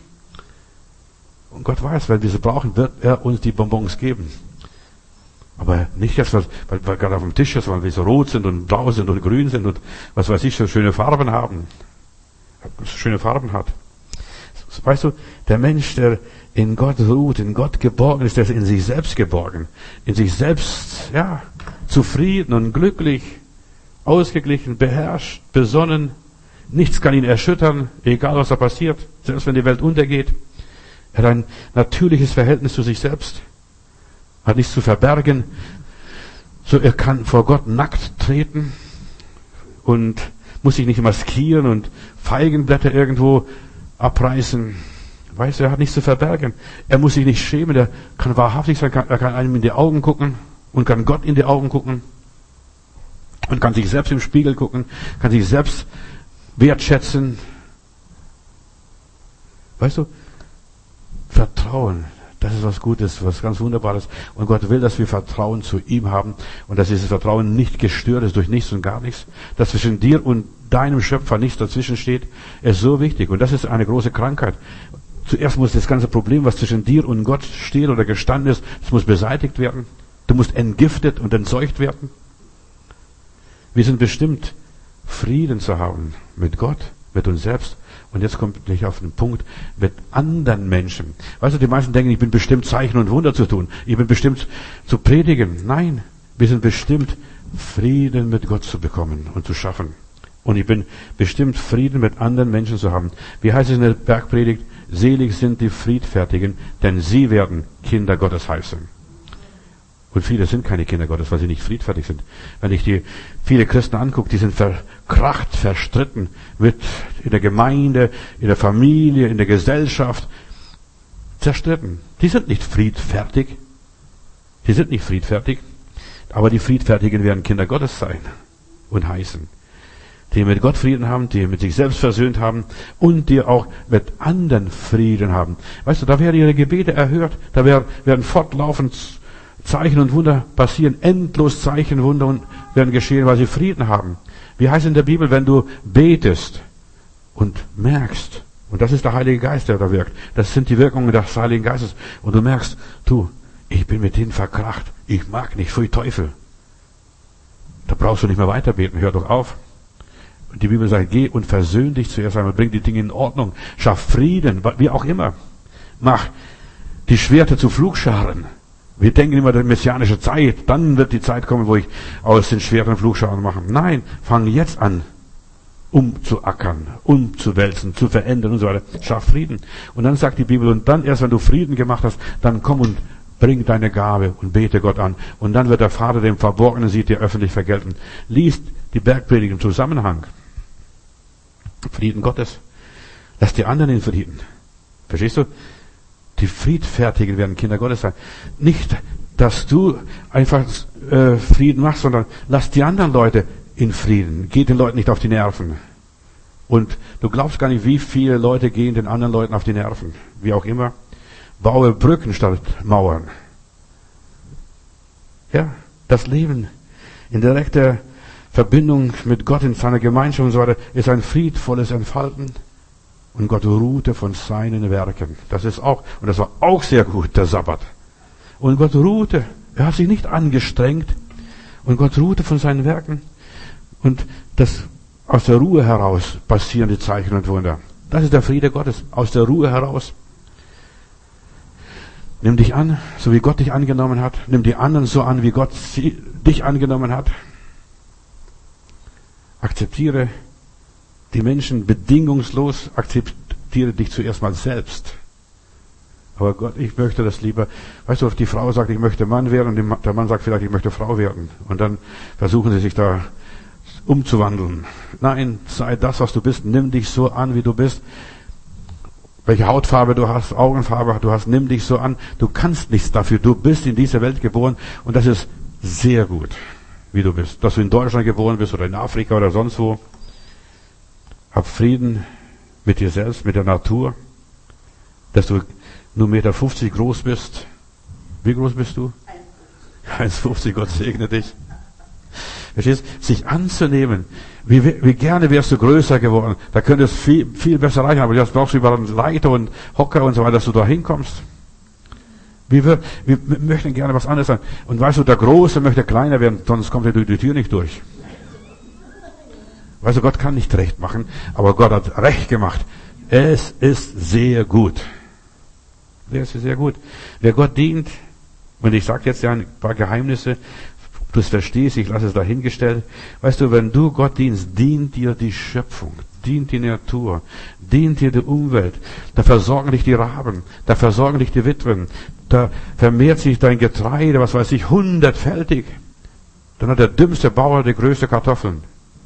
Und Gott weiß, wenn wir sie brauchen, wird er uns die Bonbons geben. Aber nicht jetzt, weil gerade auf dem Tisch ist, weil wir so rot sind und blau sind und grün sind und was weiß ich, so schöne Farben haben. Schöne Farben hat. Weißt du, der Mensch, der in Gott ruht, in Gott geborgen ist, der ist in sich selbst geborgen. In sich selbst, ja, zufrieden und glücklich, ausgeglichen, beherrscht, besonnen. Nichts kann ihn erschüttern, egal was da passiert, selbst wenn die Welt untergeht. Er hat ein natürliches Verhältnis zu sich selbst, hat nichts zu verbergen. So, er kann vor Gott nackt treten und muss sich nicht maskieren und Feigenblätter irgendwo abreißen. Weißt du, er hat nichts zu verbergen. Er muss sich nicht schämen, er kann wahrhaftig sein, er kann einem in die Augen gucken und kann Gott in die Augen gucken und kann sich selbst im Spiegel gucken, kann sich selbst wertschätzen. Weißt du, Vertrauen, das ist was Gutes, was ganz Wunderbares. Und Gott will, dass wir Vertrauen zu ihm haben und dass dieses Vertrauen nicht gestört ist durch nichts und gar nichts. Dass zwischen dir und deinem Schöpfer nichts dazwischen steht, ist so wichtig. Und das ist eine große Krankheit. Zuerst muss das ganze Problem, was zwischen dir und Gott steht oder gestanden ist, das muss beseitigt werden. Du musst entgiftet und entseucht werden. Wir sind bestimmt, Frieden zu haben mit Gott, mit uns selbst. Und jetzt kommt gleich auf den Punkt, mit anderen Menschen. Weißt du, die meisten denken, ich bin bestimmt, Zeichen und Wunder zu tun. Ich bin bestimmt zu predigen. Nein, wir sind bestimmt, Frieden mit Gott zu bekommen und zu schaffen. Und ich bin bestimmt, Frieden mit anderen Menschen zu haben. Wie heißt es in der Bergpredigt? Selig sind die Friedfertigen, denn sie werden Kinder Gottes heißen. Und viele sind keine Kinder Gottes, weil sie nicht friedfertig sind. Wenn ich die viele Christen angucke, die sind verkracht, verstritten, wird in der Gemeinde, in der Familie, in der Gesellschaft zerstritten. Die sind nicht friedfertig. Die sind nicht friedfertig. Aber die Friedfertigen werden Kinder Gottes sein und heißen. Die mit Gott Frieden haben, die mit sich selbst versöhnt haben und die auch mit anderen Frieden haben. Weißt du, da werden ihre Gebete erhört, da werden fortlaufend Zeichen und Wunder passieren, endlos Zeichen, Wunder und werden geschehen, weil sie Frieden haben. Wie heißt in der Bibel, wenn du betest und merkst, und das ist der Heilige Geist, der da wirkt, das sind die Wirkungen des Heiligen Geistes, und du merkst, du, ich bin mit denen verkracht, ich mag nicht, pfui Teufel. Da brauchst du nicht mehr weiter beten, hör doch auf. Und die Bibel sagt, geh und versöhn dich zuerst einmal, bring die Dinge in Ordnung, schaff Frieden, wie auch immer. Mach die Schwerter zu Pflugscharen. Wir denken immer, die messianische Zeit, dann wird die Zeit kommen, wo ich aus den Schwertern Pflugscharen mache. Nein, fang jetzt an, umzuackern, umzuwälzen, zu verändern und so weiter. Schaff Frieden. Und dann sagt die Bibel, und dann erst, wenn du Frieden gemacht hast, dann komm und bring deine Gabe und bete Gott an. Und dann wird der Vater, der im Verborgenen sieht, dir öffentlich vergelten. Liest die Bergpredigt im Zusammenhang. Frieden Gottes. Lass die anderen in Frieden. Verstehst du? Die Friedfertigen werden Kinder Gottes sein. Nicht, dass du einfach Frieden machst, sondern lass die anderen Leute in Frieden. Geh den Leuten nicht auf die Nerven. Und du glaubst gar nicht, wie viele Leute gehen den anderen Leuten auf die Nerven. Wie auch immer. Baue Brücken statt Mauern. Ja, das Leben in direkter Verbindung mit Gott in seiner Gemeinschaft und so weiter ist ein friedvolles Entfalten. Und Gott ruhte von seinen Werken. Das ist auch, und das war auch sehr gut, der Sabbat. Und Gott ruhte. Er hat sich nicht angestrengt. Und Gott ruhte von seinen Werken. Und das, aus der Ruhe heraus passieren die Zeichen und Wunder. Das ist der Friede Gottes. Aus der Ruhe heraus. Nimm dich an, so wie Gott dich angenommen hat. Nimm die anderen so an, wie Gott dich angenommen hat. Akzeptiere die Menschen bedingungslos. Akzeptiere dich zuerst mal selbst. Aber Gott, ich möchte das lieber. Weißt du, die Frau sagt, ich möchte Mann werden, und der Mann sagt vielleicht, ich möchte Frau werden. Und dann versuchen sie sich da umzuwandeln. Nein, sei das, was du bist. Nimm dich so an, wie du bist. Welche Hautfarbe du hast, Augenfarbe du hast, nimm dich so an. Du kannst nichts dafür. Du bist in dieser Welt geboren und das ist sehr gut, wie du bist. Dass du in Deutschland geboren bist oder in Afrika oder sonst wo. Hab Frieden mit dir selbst, mit der Natur. Dass du nur 1,50 Meter groß bist. Wie groß bist du? 1,50, Gott segne dich. Verstehst? Sich anzunehmen. Wie gerne wärst du größer geworden. Da könntest du viel besser reichen, aber jetzt brauchst du überall einen Leiter und Hocker und so weiter, dass du da hinkommst. Wir möchten gerne was anderes sein. Und weißt du, der Große möchte kleiner werden, sonst kommt er durch die Tür nicht durch. Weißt du, Gott kann nicht recht machen, aber Gott hat recht gemacht. Es ist sehr gut. Es ist sehr gut. Wer Gott dient, und ich sage jetzt ja ein paar Geheimnisse, du es verstehst, ich lasse es dahingestellt. Weißt du, wenn du Gott dienst, dient dir die Schöpfung, dient die Natur, dient dir die Umwelt. Da versorgen dich die Raben, da versorgen dich die Witwen, da vermehrt sich dein Getreide, was weiß ich, 100-fältig. Dann hat der dümmste Bauer die größte Kartoffeln.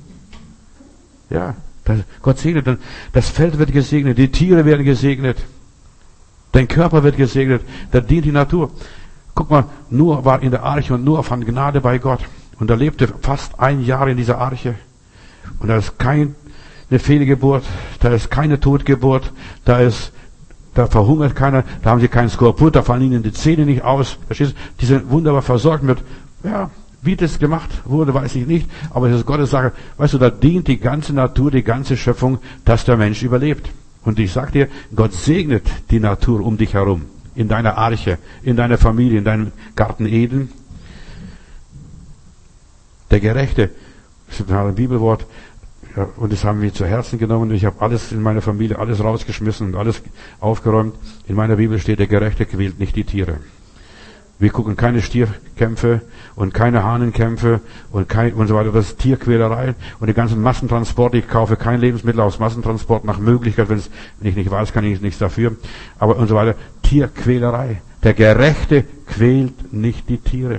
Ja, Gott segnet, das Feld wird gesegnet, die Tiere werden gesegnet, dein Körper wird gesegnet, da dient die Natur. Guck mal, Noah war in der Arche und Noah fand Gnade bei Gott. Und er lebte fast ein Jahr in dieser Arche. Und da ist keine Fehlgeburt, da ist keine Totgeburt, da verhungert keiner, da haben sie keinen Skorbut, da fallen ihnen die Zähne nicht aus. Verstehst du? Die sind wunderbar versorgt mit, ja, wie das gemacht wurde, weiß ich nicht. Aber das ist Gottes Sache. Weißt du, da dient die ganze Natur, die ganze Schöpfung, dass der Mensch überlebt. Und ich sag dir, Gott segnet die Natur um dich herum. In deiner Arche, in deiner Familie, in deinem Garten Eden. Der Gerechte, das ist ein Bibelwort, ja, und das haben wir zu Herzen genommen. Ich habe alles in meiner Familie, alles rausgeschmissen und alles aufgeräumt. In meiner Bibel steht, der Gerechte quält nicht die Tiere. Wir gucken keine Stierkämpfe und keine Hahnenkämpfe und so weiter. Das ist Tierquälerei und die ganzen Massentransporte. Ich kaufe kein Lebensmittel aus Massentransport nach Möglichkeit, wenn ich nicht weiß, kann ich nichts dafür. Aber und so weiter. Tierquälerei. Der Gerechte quält nicht die Tiere.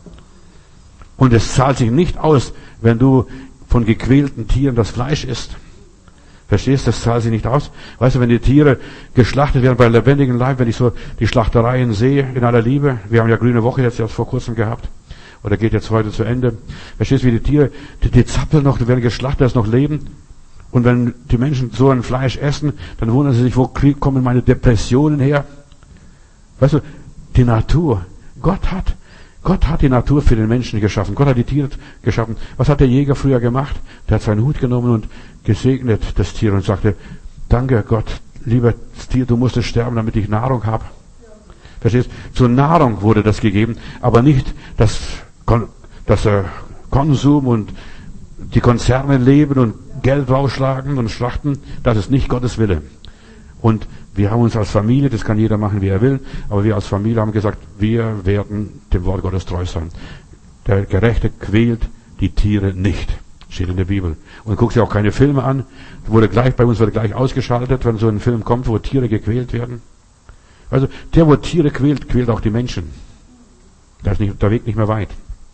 Und es zahlt sich nicht aus, wenn du von gequälten Tieren das Fleisch isst. Verstehst du, das zahlt sich nicht aus. Weißt du, wenn die Tiere geschlachtet werden bei lebendigem Leib, wenn ich so die Schlachtereien sehe, in aller Liebe, wir haben ja Grüne Woche jetzt erst vor kurzem gehabt, oder geht jetzt heute zu Ende. Verstehst du, wie die Tiere, die zappeln noch, die werden geschlachtet, das noch leben. Und wenn die Menschen so ein Fleisch essen, dann wundern sie sich, wo kommen meine Depressionen her? Weißt du, die Natur, Gott hat die Natur für den Menschen geschaffen. Gott hat die Tiere geschaffen. Was hat der Jäger früher gemacht? Der hat seinen Hut genommen und gesegnet das Tier und sagte, danke Gott, lieber Tier, du musstest sterben, damit ich Nahrung habe. Verstehst? Zur Nahrung wurde das gegeben, aber nicht dass der Konsum und die Konzerne leben und Geld rausschlagen und schlachten. Das ist nicht Gottes Wille. Und wir haben uns als Familie, das kann jeder machen, wie er will, aber wir als Familie haben gesagt, wir werden dem Wort Gottes treu sein. Der Gerechte quält die Tiere nicht. Steht in der Bibel. Und guck dir auch keine Filme an. Bei uns wird gleich ausgeschaltet, wenn so ein Film kommt, wo Tiere gequält werden. Also, der, wo Tiere quält, quält auch die Menschen. Da ist der Weg nicht mehr weit.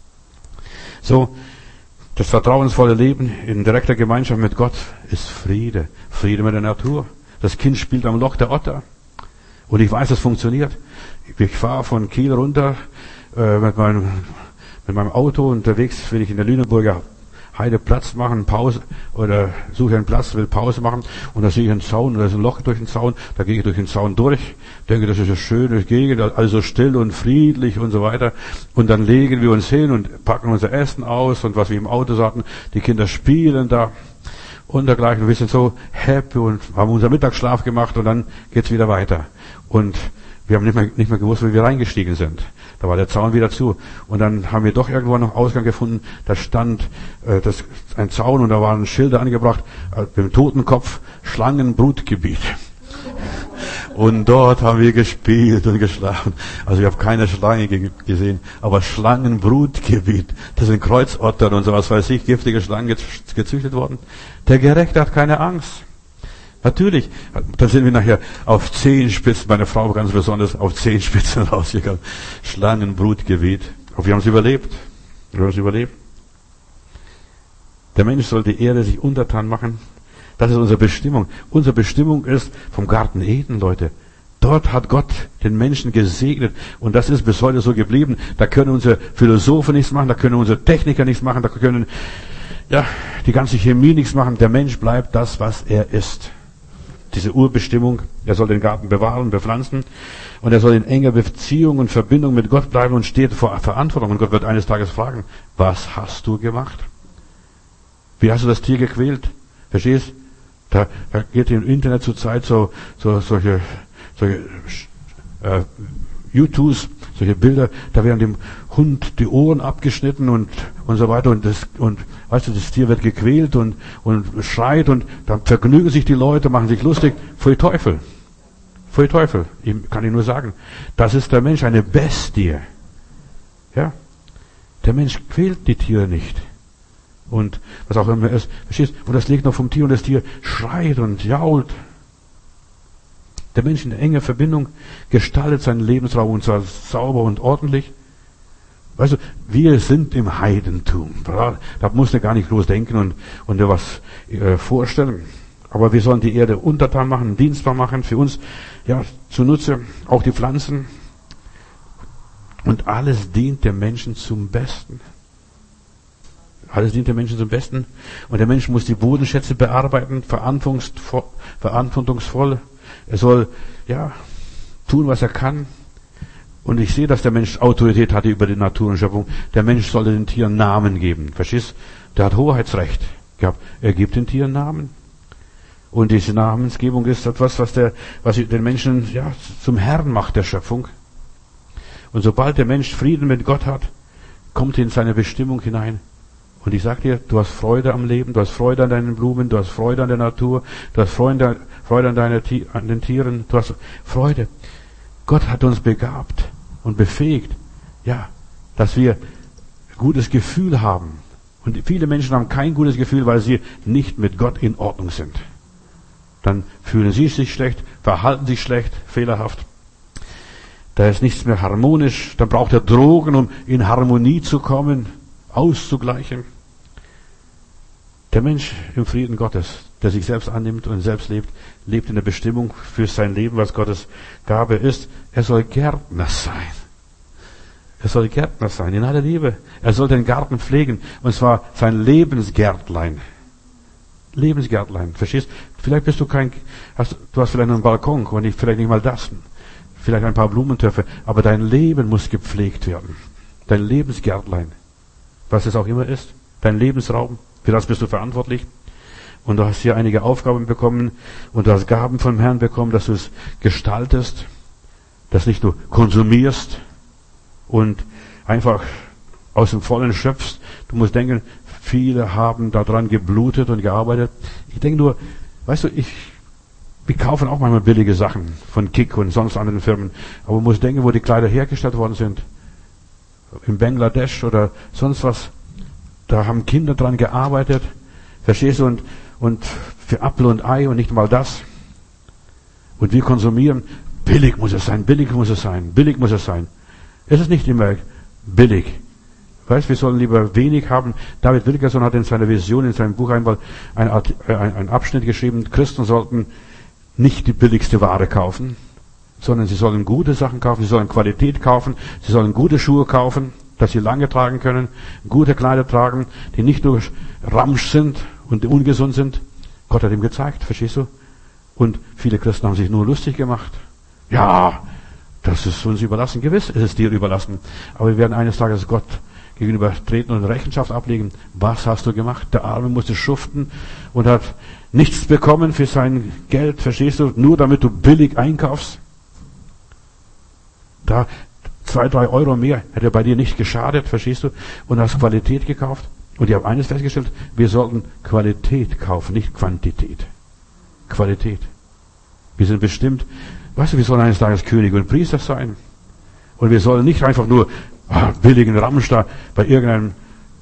So, das vertrauensvolle Leben in direkter Gemeinschaft mit Gott ist Friede. Friede mit der Natur. Das Kind spielt am Loch der Otter. Und ich weiß, es funktioniert. Ich fahre von Kiel runter mit meinem Auto unterwegs, wenn ich in der Lüneburger Heide Platz machen, Pause, oder suche einen Platz, will Pause machen, und da sehe ich einen Zaun, da ist ein Loch durch den Zaun, da gehe ich durch den Zaun durch, denke, das ist eine schöne Gegend, also still und friedlich und so weiter, und dann legen wir uns hin und packen unser Essen aus, und was wir im Auto sagten, die Kinder spielen da, und dergleichen, wir sind so happy und haben unseren Mittagsschlaf gemacht, und dann geht's wieder weiter. Und wir haben nicht mehr gewusst, wie wir reingestiegen sind. Da war der Zaun wieder zu. Und dann haben wir doch irgendwo noch Ausgang gefunden. Da stand ein Zaun und da waren Schilder angebracht mit dem Totenkopf, Schlangenbrutgebiet. Und dort haben wir gespielt und geschlafen. Also ich habe keine Schlange gesehen, aber Schlangenbrutgebiet. Das sind Kreuzottern und sowas weiß ich, giftige Schlangen gezüchtet worden. Der Gerechte hat keine Angst. Natürlich, dann sind wir nachher auf Zehenspitzen, meine Frau ganz besonders auf Zehenspitzen rausgegangen. Schlangenbrutgebiet. Aber wir haben es überlebt. Wir haben es überlebt. Der Mensch soll die Erde sich untertan machen. Das ist unsere Bestimmung. Unsere Bestimmung ist vom Garten Eden, Leute. Dort hat Gott den Menschen gesegnet. Und das ist bis heute so geblieben. Da können unsere Philosophen nichts machen, da können unsere Techniker nichts machen, da können, die ganze Chemie nichts machen. Der Mensch bleibt das, was er ist. Diese Urbestimmung. Er soll den Garten bewahren, bepflanzen. Und er soll in enger Beziehung und Verbindung mit Gott bleiben und steht vor Verantwortung. Und Gott wird eines Tages fragen, was hast du gemacht? Wie hast du das Tier gequält? Verstehst? Da geht im Internet zurzeit solche YouTubes, solche Bilder, da werden dem Hund die Ohren abgeschnitten und so weiter und weißt du, das Tier wird gequält und schreit und dann vergnügen sich die Leute, machen sich lustig. Pfui Teufel. Pfui Teufel. Kann ich nur sagen. Das ist der Mensch, eine Bestie. Ja. Der Mensch quält die Tiere nicht. Und was auch immer ist, verstehst? Und das liegt noch vom Tier und das Tier schreit und jault. Der Mensch in enger Verbindung gestaltet seinen Lebensraum und zwar sauber und ordentlich. Weißt du, wir sind im Heidentum. Da musst du gar nicht groß denken und dir was vorstellen. Aber wir sollen die Erde untertan machen, dienstbar machen, für uns, zunutze, auch die Pflanzen. Und alles dient dem Menschen zum Besten. Alles dient dem Menschen zum Besten. Und der Mensch muss die Bodenschätze bearbeiten, verantwortungsvoll. Er soll, tun, was er kann. Und ich sehe, dass der Mensch Autorität hatte über die Natur und Schöpfung. Der Mensch sollte den Tieren Namen geben. Verstehst? Der hat Hoheitsrecht gehabt. Er gibt den Tieren Namen. Und diese Namensgebung ist etwas, was den Menschen, zum Herrn macht der Schöpfung. Und sobald der Mensch Frieden mit Gott hat, kommt er in seine Bestimmung hinein. Und ich sag dir, du hast Freude am Leben, du hast Freude an deinen Blumen, du hast Freude an der Natur, du hast Freude an den Tieren, du hast Freude. Gott hat uns begabt und befähigt, dass wir gutes Gefühl haben. Und viele Menschen haben kein gutes Gefühl, weil sie nicht mit Gott in Ordnung sind. Dann fühlen sie sich schlecht, verhalten sich schlecht, fehlerhaft. Da ist nichts mehr harmonisch, dann braucht er Drogen, um in Harmonie zu kommen, auszugleichen. Der Mensch im Frieden Gottes, der sich selbst annimmt und selbst lebt in der Bestimmung für sein Leben, was Gottes Gabe ist. Er soll Gärtner sein. Er soll Gärtner sein, in aller Liebe. Er soll den Garten pflegen, und zwar sein Lebensgärtlein. Lebensgärtlein, verstehst? Vielleicht du hast vielleicht nur einen Balkon, und vielleicht nicht mal das. Vielleicht ein paar Blumentöpfe, aber dein Leben muss gepflegt werden. Dein Lebensgärtlein. Was es auch immer ist. Dein Lebensraum. Für das bist du verantwortlich. Und du hast hier einige Aufgaben bekommen und du hast Gaben vom Herrn bekommen, dass du es gestaltest, dass nicht nur konsumierst und einfach aus dem Vollen schöpfst. Du musst denken, viele haben daran geblutet und gearbeitet. Ich denke nur, weißt du, wir kaufen auch manchmal billige Sachen von Kick und sonst anderen Firmen. Aber man muss denken, wo die Kleider hergestellt worden sind. In Bangladesch oder sonst was. Da haben Kinder dran gearbeitet. Verstehst du? Und für Apfel und Ei und nicht mal das. Und wir konsumieren. Billig muss es sein, billig muss es sein, billig muss es sein. Es ist nicht immer billig. Weißt, wir sollen lieber wenig haben. David Wilkerson hat in seiner Vision, in seinem Buch einmal einen Abschnitt geschrieben, Christen sollten nicht die billigste Ware kaufen, sondern sie sollen gute Sachen kaufen, sie sollen Qualität kaufen, sie sollen gute Schuhe kaufen, dass sie lange tragen können, gute Kleider tragen, die nicht nur Ramsch sind und ungesund sind. Gott hat ihm gezeigt, verstehst du? Und viele Christen haben sich nur lustig gemacht. Ja, das ist uns überlassen. Gewiss ist es dir überlassen. Aber wir werden eines Tages Gott gegenüber treten und Rechenschaft ablegen. Was hast du gemacht? Der Arme musste schuften und hat nichts bekommen für sein Geld, verstehst du? Nur damit du billig einkaufst. Da 2-3 Euro mehr hätte bei dir nicht geschadet, verstehst du? Und hast Qualität gekauft. Und ich habe eines festgestellt, wir sollten Qualität kaufen, nicht Quantität. Qualität. Wir sind bestimmt, Weißt du, wir sollen eines Tages Könige und Priester sein. Und wir sollen nicht einfach nur billigen Ramsch da bei irgendeinem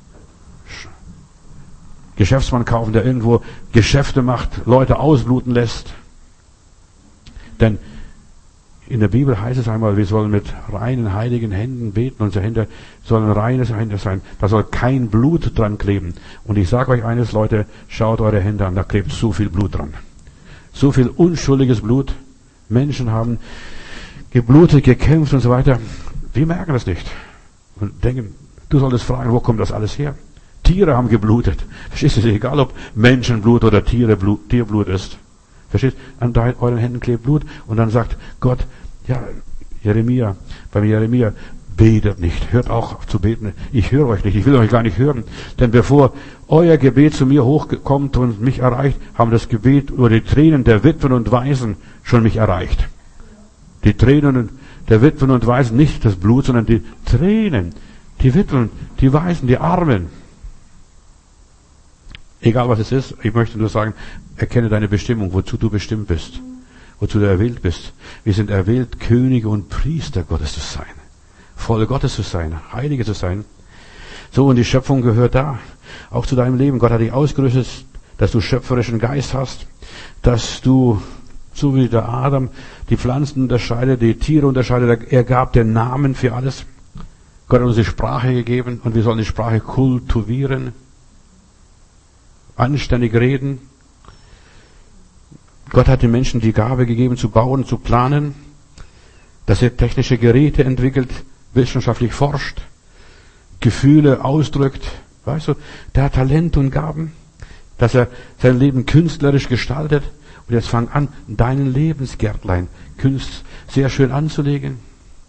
Geschäftsmann kaufen, der irgendwo Geschäfte macht, Leute ausbluten lässt. Denn in der Bibel heißt es einmal, wir sollen mit reinen, heiligen Händen beten. Unsere Hände sollen reines Hände sein. Da soll kein Blut dran kleben. Und ich sage euch eines, Leute, schaut eure Hände an, da klebt so viel Blut dran. So viel unschuldiges Blut. Menschen haben geblutet, gekämpft und so weiter. Wir merken das nicht. Und denken, du solltest fragen, wo kommt das alles her? Tiere haben geblutet. Verstehst du? Egal ob Menschenblut oder Tierblut ist. Verstehst du? An euren Händen klebt Blut. Und dann sagt Gott, ja, beim Jeremia, betet nicht. Hört auch auf zu beten. Ich höre euch nicht. Ich will euch gar nicht hören. Denn bevor euer Gebet zu mir hochkommt und mich erreicht, haben das Gebet oder die Tränen der Witwen und Waisen schon mich erreicht. Die Tränen der Witwen und Waisen, nicht das Blut, sondern die Tränen. Die Witwen, die Waisen, die Armen. Egal was es ist, ich möchte nur sagen, erkenne deine Bestimmung, wozu du bestimmt bist, wozu du erwählt bist. Wir sind erwählt, Könige und Priester Gottes zu sein, voll Gottes zu sein, Heilige zu sein. So, und die Schöpfung gehört da, auch zu deinem Leben. Gott hat dich ausgerüstet, dass du schöpferischen Geist hast, dass du, so wie der Adam, die Pflanzen unterscheidet, die Tiere unterscheidet, er gab den Namen für alles. Gott hat uns die Sprache gegeben und wir sollen die Sprache kultivieren, anständig reden. Gott hat den Menschen die Gabe gegeben, zu bauen, zu planen, dass er technische Geräte entwickelt, wissenschaftlich forscht, Gefühle ausdrückt. Weißt du, der hat Talent und Gaben, dass er sein Leben künstlerisch gestaltet. Und jetzt fang an, deinen Lebensgärtlein sehr schön anzulegen.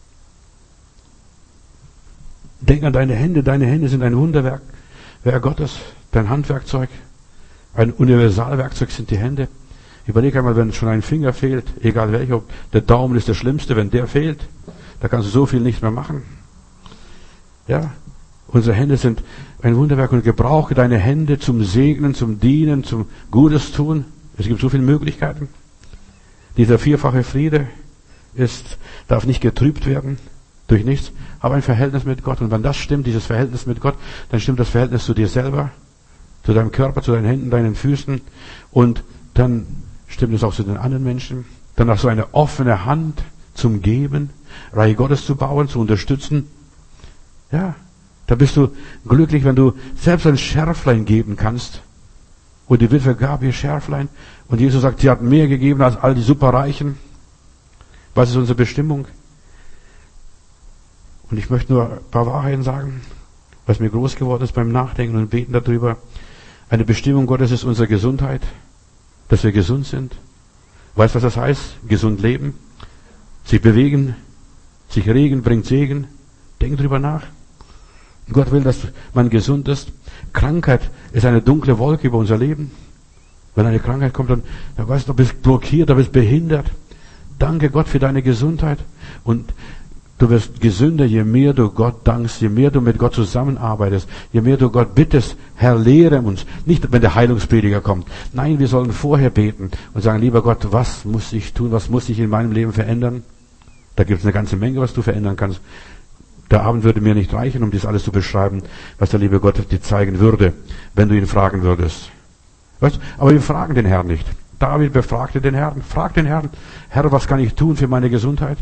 Denk an deine Hände. Deine Hände sind ein Wunderwerk Gottes, dein Handwerkzeug. Ein Universalwerkzeug sind die Hände. Überleg einmal, wenn schon ein Finger fehlt, egal welcher, ob der Daumen ist der schlimmste, wenn der fehlt, da kannst du so viel nicht mehr machen. Ja, unsere Hände sind ein Wunderwerk und gebrauche deine Hände zum Segnen, zum Dienen, zum Gutes tun. Es gibt so viele Möglichkeiten. Dieser vierfache Friede darf nicht getrübt werden durch nichts. Hab ein Verhältnis mit Gott. Und wenn das stimmt, dieses Verhältnis mit Gott, dann stimmt das Verhältnis zu dir selber, zu deinem Körper, zu deinen Händen, deinen Füßen. Und dann stimmt es auch zu den anderen Menschen. Dann hast du eine offene Hand zum Geben, Reich Gottes zu bauen, zu unterstützen. Ja, da bist du glücklich, wenn du selbst ein Schärflein geben kannst. Und die Witwe gab ihr Schärflein. Und Jesus sagt, sie hat mehr gegeben als all die Superreichen. Was ist unsere Bestimmung? Und ich möchte nur ein paar Wahrheiten sagen, was mir groß geworden ist beim Nachdenken und Beten darüber. Eine Bestimmung Gottes ist unsere Gesundheit, dass wir gesund sind. Weißt du, was das heißt? Gesund leben, sich bewegen, sich regen, bringt Segen. Denk drüber nach. Gott will, dass man gesund ist. Krankheit ist eine dunkle Wolke über unser Leben. Wenn eine Krankheit kommt, dann weißt du, du bist blockiert, du bist behindert. Danke Gott für deine Gesundheit. Und du wirst gesünder, je mehr du Gott dankst, je mehr du mit Gott zusammenarbeitest, je mehr du Gott bittest, Herr, lehre uns. Nicht, wenn der Heilungsprediger kommt. Nein, wir sollen vorher beten und sagen, lieber Gott, was muss ich tun, was muss ich in meinem Leben verändern? Da gibt es eine ganze Menge, was du verändern kannst. Der Abend würde mir nicht reichen, um dies alles zu beschreiben, was der liebe Gott dir zeigen würde, wenn du ihn fragen würdest. Weißt du? Aber wir fragen den Herrn nicht. David befragte den Herrn. Frag den Herrn, Herr, was kann ich tun für meine Gesundheit?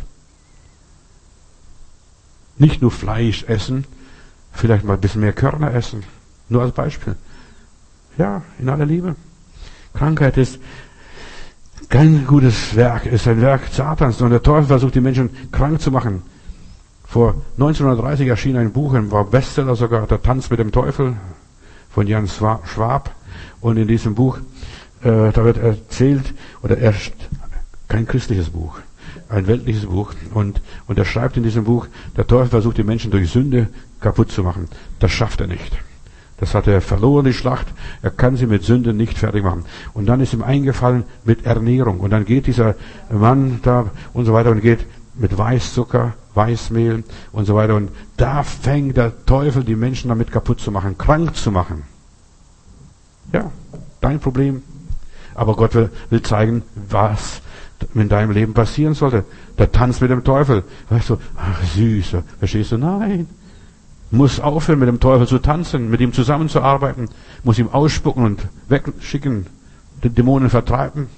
Nicht nur Fleisch essen, vielleicht mal ein bisschen mehr Körner essen. Nur als Beispiel. Ja, in aller Liebe. Krankheit ist kein gutes Werk, ist ein Werk Satans. Und der Teufel versucht, die Menschen krank zu machen. Vor 1930 erschien ein Buch, war Bestseller sogar, Der Tanz mit dem Teufel von Jan Schwab. Und in diesem Buch, da wird erzählt, kein christliches Buch, ein weltliches Buch. Und er schreibt in diesem Buch, der Teufel versucht, die Menschen durch Sünde kaputt zu machen. Das schafft er nicht. Das hat er verloren, die Schlacht. Er kann sie mit Sünde nicht fertig machen. Und dann ist ihm eingefallen mit Ernährung. Und dann geht dieser Mann da und so weiter und geht mit Weißzucker, Weißmehl und so weiter. Und da fängt der Teufel die Menschen damit kaputt zu machen, krank zu machen. Ja, dein Problem. Aber Gott will zeigen, was in deinem Leben passieren sollte. Der Tanz mit dem Teufel. Weißt du, ach süßer, verstehst du? Nein. Muss aufhören, mit dem Teufel zu tanzen, mit ihm zusammenzuarbeiten, muss ihm ausspucken und wegschicken, die Dämonen vertreiben.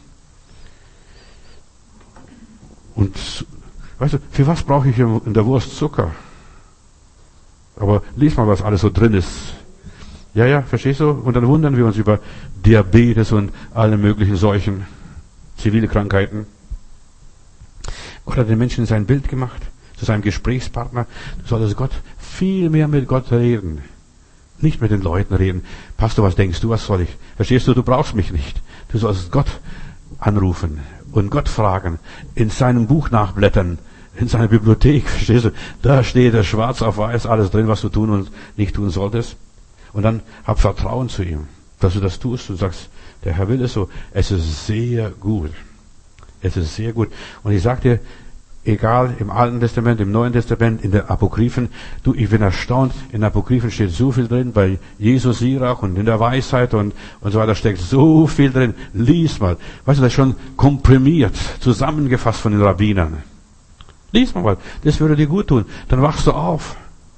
Und, weißt du, für was brauche ich in der Wurst Zucker? Aber lies mal, was alles so drin ist. Ja, verstehst du? Und dann wundern wir uns über Diabetes und alle möglichen Seuchen, zivile Krankheiten. Gott hat den Menschen in sein Bild gemacht, zu seinem Gesprächspartner. Du solltest viel mehr mit Gott reden. Nicht mit den Leuten reden. Pastor, was denkst du, was soll ich? Verstehst du, du brauchst mich nicht. Du sollst Gott anrufen und Gott fragen, in seinem Buch nachblättern, in seiner Bibliothek, verstehst du? Da steht es schwarz auf weiß, alles drin, was du tun und nicht tun solltest. Und dann hab Vertrauen zu ihm, dass du das tust. Du sagst, der Herr will es so. Es ist sehr gut. Es ist sehr gut. Und ich sag dir, egal im Alten Testament, im Neuen Testament, in den Apokryphen, ich bin erstaunt, in den Apokryphen steht so viel drin, bei Jesus Sirach und in der Weisheit und so weiter steckt so viel drin. Lies mal. Weißt du, das ist schon komprimiert, zusammengefasst von den Rabbinern. Lies mal, das würde dir gut tun. Dann wachst du auf.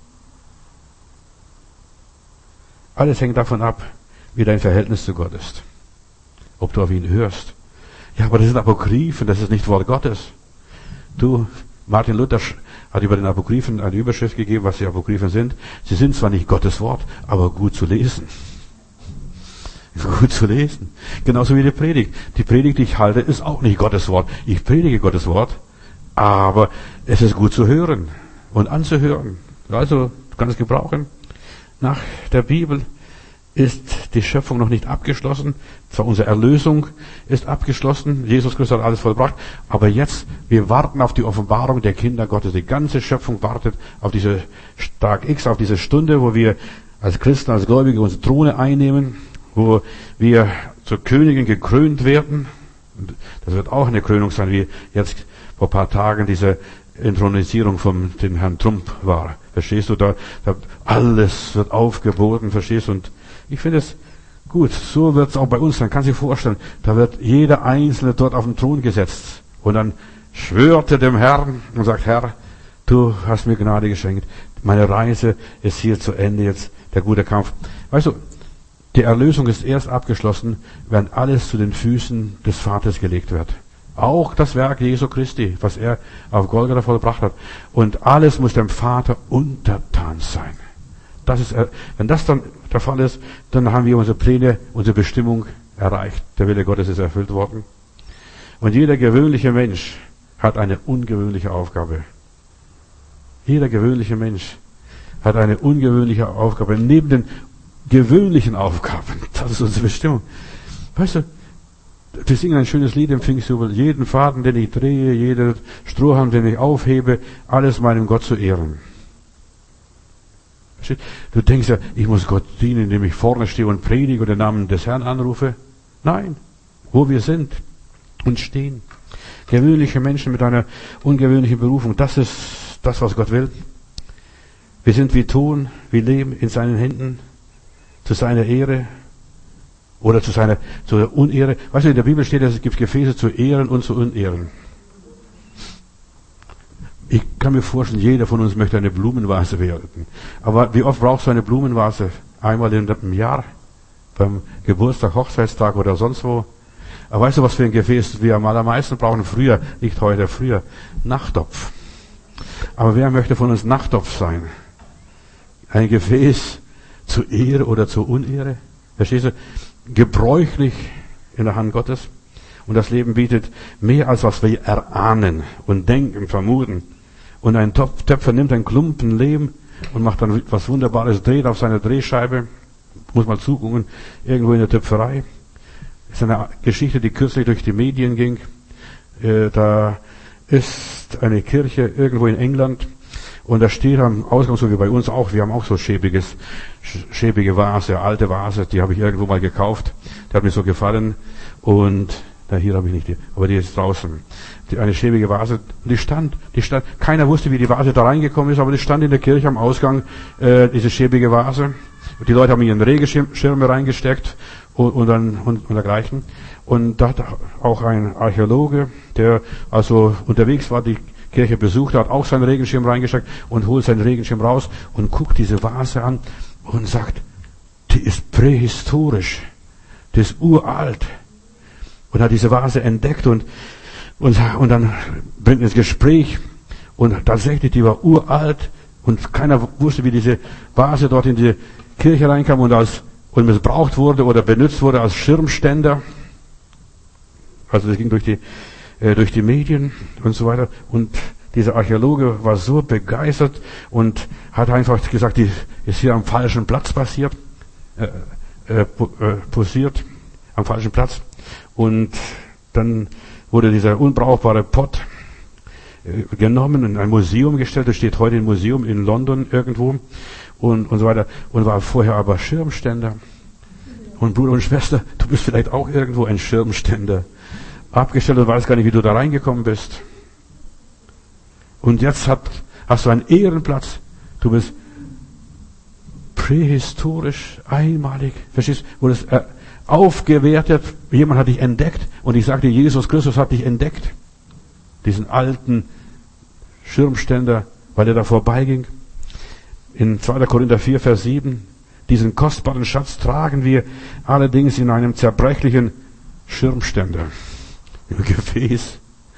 Alles hängt davon ab, wie dein Verhältnis zu Gott ist. Ob du auf ihn hörst. Ja, aber das sind Apokryphen, das ist nicht Wort Gottes. Martin Luther hat über den Apokryphen eine Überschrift gegeben, was die Apokryphen sind. Sie sind zwar nicht Gottes Wort, aber gut zu lesen. Gut zu lesen. Genauso wie die Predigt. Die Predigt, die ich halte, ist auch nicht Gottes Wort. Ich predige Gottes Wort, aber es ist gut zu hören und anzuhören. Also, du kannst es gebrauchen. Nach der Bibel ist die Schöpfung noch nicht abgeschlossen. Zwar unsere Erlösung ist abgeschlossen. Jesus Christus hat alles vollbracht. Aber jetzt, wir warten auf die Offenbarung der Kinder Gottes. Die ganze Schöpfung wartet auf diese Tag X, auf diese Stunde, wo wir als Christen, als Gläubige unsere Throne einnehmen, wo wir zur Königin gekrönt werden. Das wird auch eine Krönung sein, wie jetzt vor ein paar Tagen diese Inthronisierung von dem Herrn Trump war. Verstehst du, da alles wird aufgeboten, verstehst du? Und ich finde es gut, so wird es auch bei uns sein. Kannst du dir vorstellen, da wird jeder Einzelne dort auf den Thron gesetzt. Und dann schwört er dem Herrn und sagt, Herr, du hast mir Gnade geschenkt. Meine Reise ist hier zu Ende jetzt, der gute Kampf. Weißt du, die Erlösung ist erst abgeschlossen, wenn alles zu den Füßen des Vaters gelegt wird. Auch das Werk Jesu Christi, was er auf Golgatha vollbracht hat. Und alles muss dem Vater untertan sein. Wenn das dann der Fall ist, dann haben wir unsere Pläne, unsere Bestimmung erreicht. Der Wille Gottes ist erfüllt worden. Und jeder gewöhnliche Mensch hat eine ungewöhnliche Aufgabe. Jeder gewöhnliche Mensch hat eine ungewöhnliche Aufgabe. Neben den gewöhnlichen Aufgaben. Das ist unsere Bestimmung. Weißt du, wir singen ein schönes Lied im Pfingstjubel. Jeden Faden, den ich drehe, jeder Strohhalm, den ich aufhebe, alles meinem Gott zu ehren. Du denkst ja, ich muss Gott dienen, indem ich vorne stehe und predige und den Namen des Herrn anrufe. Nein, wo wir sind und stehen. Gewöhnliche Menschen mit einer ungewöhnlichen Berufung, das ist das, was Gott will. Wir sind wie Ton, wie Lehm in seinen Händen, zu seiner Ehre oder zur Unehre. Weißt du, in der Bibel steht, dass es gibt Gefäße zu Ehren und zu Unehren. Ich kann mir vorstellen, jeder von uns möchte eine Blumenvase werden. Aber wie oft brauchst du eine Blumenvase? Einmal im Jahr? Beim Geburtstag, Hochzeitstag oder sonst wo? Aber weißt du, was für ein Gefäß wir am allermeisten brauchen? Früher, nicht heute, früher. Nachttopf. Aber wer möchte von uns Nachttopf sein? Ein Gefäß zur Ehre oder zur Unehre? Verstehst du? Gebräuchlich in der Hand Gottes. Und das Leben bietet mehr, als was wir erahnen und denken, vermuten. Und ein Töpfer nimmt einen Klumpen Lehm und macht dann was Wunderbares, dreht auf seiner Drehscheibe. Muss mal zugucken, irgendwo in der Töpferei. Das ist eine Geschichte, die kürzlich durch die Medien ging. Da ist eine Kirche irgendwo in England und da steht am Ausgang, so wie bei uns auch, wir haben auch so schäbige Vase, alte Vase, die habe ich irgendwo mal gekauft. Die hat mir so gefallen und hier habe ich nicht die, aber die ist draußen. Eine schäbige Vase, die stand, keiner wusste, wie die Vase da reingekommen ist, aber die stand in der Kirche am Ausgang, diese schäbige Vase. Die Leute haben ihren Regenschirme reingesteckt und dergleichen. Und da hat auch ein Archäologe, der also unterwegs war, die Kirche besucht hat, auch seinen Regenschirm reingesteckt und holt seinen Regenschirm raus und guckt diese Vase an und sagt, die ist prähistorisch, die ist uralt. Und hat diese Vase entdeckt und dann bringt ins Gespräch und tatsächlich, die war uralt und keiner wusste, wie diese Vase dort in die Kirche reinkam und missbraucht wurde oder benutzt wurde als Schirmständer. Also das ging durch die Medien und so weiter. Und dieser Archäologe war so begeistert und hat einfach gesagt, die ist hier am falschen Platz posiert, am falschen Platz. Und dann wurde dieser unbrauchbare Pott genommen und in ein Museum gestellt. Das steht heute im Museum in London irgendwo und so weiter. Und war vorher aber Schirmständer. Und Bruder und Schwester, du bist vielleicht auch irgendwo ein Schirmständer. Abgestellt und weißt gar nicht, wie du da reingekommen bist. Und jetzt hast du einen Ehrenplatz. Du bist prähistorisch, einmalig. Verstehst du? Wurde es aufgewertet. Jemand hat dich entdeckt. Und ich sagte, Jesus Christus hat dich entdeckt. Diesen alten Schirmständer, weil er da vorbeiging. In 2. Korinther 4, Vers 7. Diesen kostbaren Schatz tragen wir allerdings in einem zerbrechlichen Schirmständer. Im Gefäß.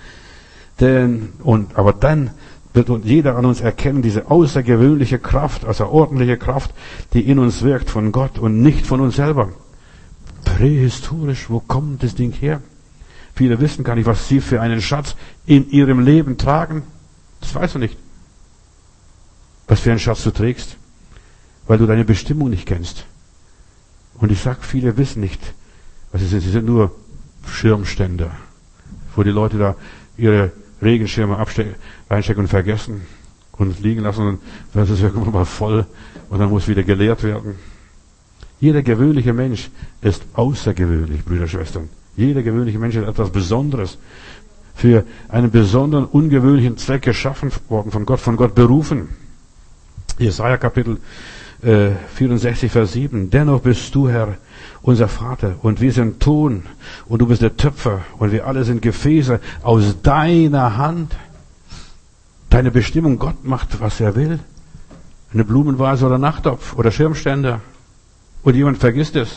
Aber dann wird jeder an uns erkennen, diese außergewöhnliche Kraft, außerordentliche Kraft, die in uns wirkt von Gott und nicht von uns selber. Prähistorisch, wo kommt das Ding her? Viele wissen gar nicht, was sie für einen Schatz in ihrem Leben tragen. Das weißt du nicht. Was für einen Schatz du trägst, weil du deine Bestimmung nicht kennst. Und ich sag, viele wissen nicht, was sie sind. Sie sind nur Schirmständer, wo die Leute da ihre Regenschirme reinstecken und vergessen und liegen lassen und dann ist es irgendwann mal voll und dann muss wieder geleert werden. Jeder gewöhnliche Mensch ist außergewöhnlich, Brüder und Schwestern. Jeder gewöhnliche Mensch ist etwas Besonderes, für einen besonderen, ungewöhnlichen Zweck geschaffen worden, von Gott berufen. Jesaja Kapitel 64, Vers 7. Dennoch bist du, Herr, unser Vater, und wir sind Ton, und du bist der Töpfer, und wir alle sind Gefäße aus deiner Hand. Deine Bestimmung, Gott macht, was er will. Eine Blumenvase oder Nachttopf oder Schirmständer. Und jemand vergisst es.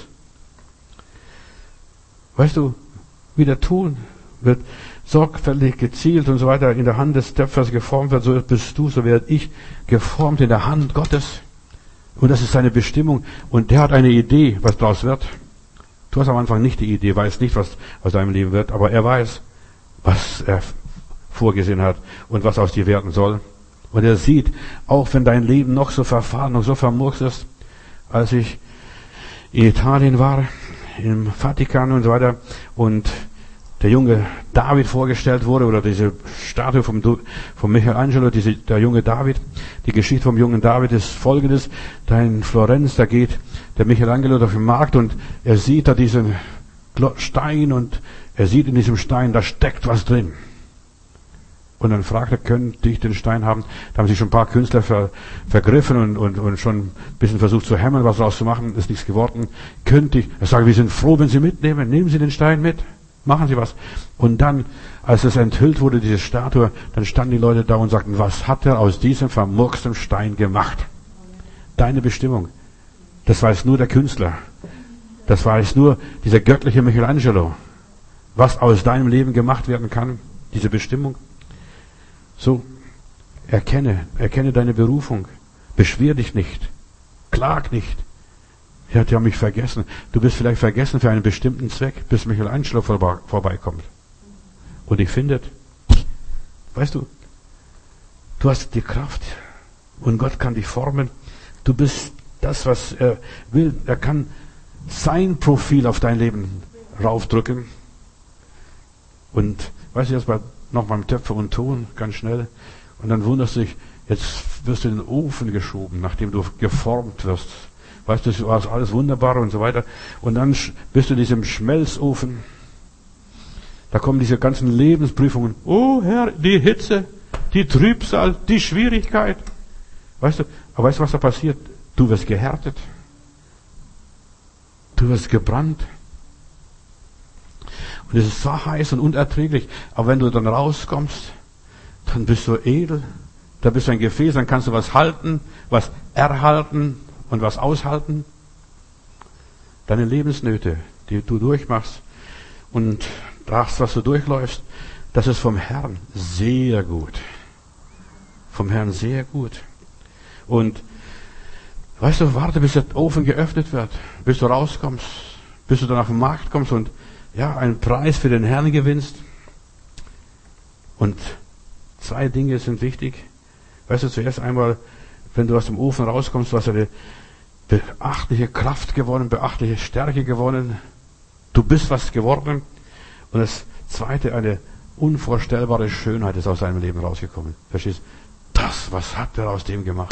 Weißt du, wie der Ton wird sorgfältig gezielt und so weiter in der Hand des Töpfers geformt wird, so bist du, so werde ich geformt in der Hand Gottes. Und das ist seine Bestimmung. Und der hat eine Idee, was daraus wird. Du hast am Anfang nicht die Idee, weißt nicht, was aus deinem Leben wird, aber er weiß, was er vorgesehen hat und was aus dir werden soll. Und er sieht, auch wenn dein Leben noch so verfahren und so vermurkst ist, als ich in Italien war, im Vatikan und so weiter, und der junge David vorgestellt wurde, oder diese Statue von Michelangelo, der junge David. Die Geschichte vom jungen David ist folgendes: Da in Florenz, da geht der Michelangelo auf den Markt und er sieht da diesen Stein und er sieht in diesem Stein, da steckt was drin. Und dann fragt er, könnte ich den Stein haben? Da haben sich schon ein paar Künstler vergriffen und schon ein bisschen versucht zu hämmern, was daraus zu machen, ist nichts geworden. Könnte ich? Er sagt, wir sind froh, wenn Sie mitnehmen. Nehmen Sie den Stein mit. Machen Sie was. Und dann, als es enthüllt wurde, diese Statue, dann standen die Leute da und sagten, was hat er aus diesem vermurksten Stein gemacht? Deine Bestimmung. Das weiß nur der Künstler. Das weiß nur dieser göttliche Michelangelo. Was aus deinem Leben gemacht werden kann, diese Bestimmung. So, erkenne deine Berufung. Beschwer dich nicht. Klag nicht. Ja, die haben mich vergessen. Du bist vielleicht vergessen für einen bestimmten Zweck, bis Michelangelo vorbeikommt. Und dich findet. Weißt du, du hast die Kraft und Gott kann dich formen. Du bist das, was er will. Er kann sein Profil auf dein Leben raufdrücken. Und weißt du, jetzt noch beim Töpfer und Ton, ganz schnell. Und dann wunderst du dich, jetzt wirst du in den Ofen geschoben, nachdem du geformt wirst. Weißt du, das war alles wunderbar und so weiter. Und dann bist du in diesem Schmelzofen. Da kommen diese ganzen Lebensprüfungen. Oh Herr, die Hitze, die Trübsal, die Schwierigkeit. Weißt du, aber weißt du, was da passiert? Du wirst gehärtet. Du wirst gebrannt. Und es ist zwar heiß und unerträglich, aber wenn du dann rauskommst, dann bist du edel, da bist du ein Gefäß, dann kannst du was halten, was erhalten und was aushalten. Deine Lebensnöte, die du durchmachst und das, was du durchläufst, das ist vom Herrn sehr gut. Vom Herrn sehr gut. Und weißt du, warte, bis der Ofen geöffnet wird, bis du rauskommst, bis du dann auf den Markt kommst und einen Preis für den Herrn gewinnst. Und 2 Dinge sind wichtig. Weißt du, zuerst einmal, wenn du aus dem Ofen rauskommst, du hast eine beachtliche Kraft gewonnen, beachtliche Stärke gewonnen. Du bist was geworden. Und das Zweite, eine unvorstellbare Schönheit ist aus deinem Leben rausgekommen. Verstehst? Was hat er aus dem gemacht?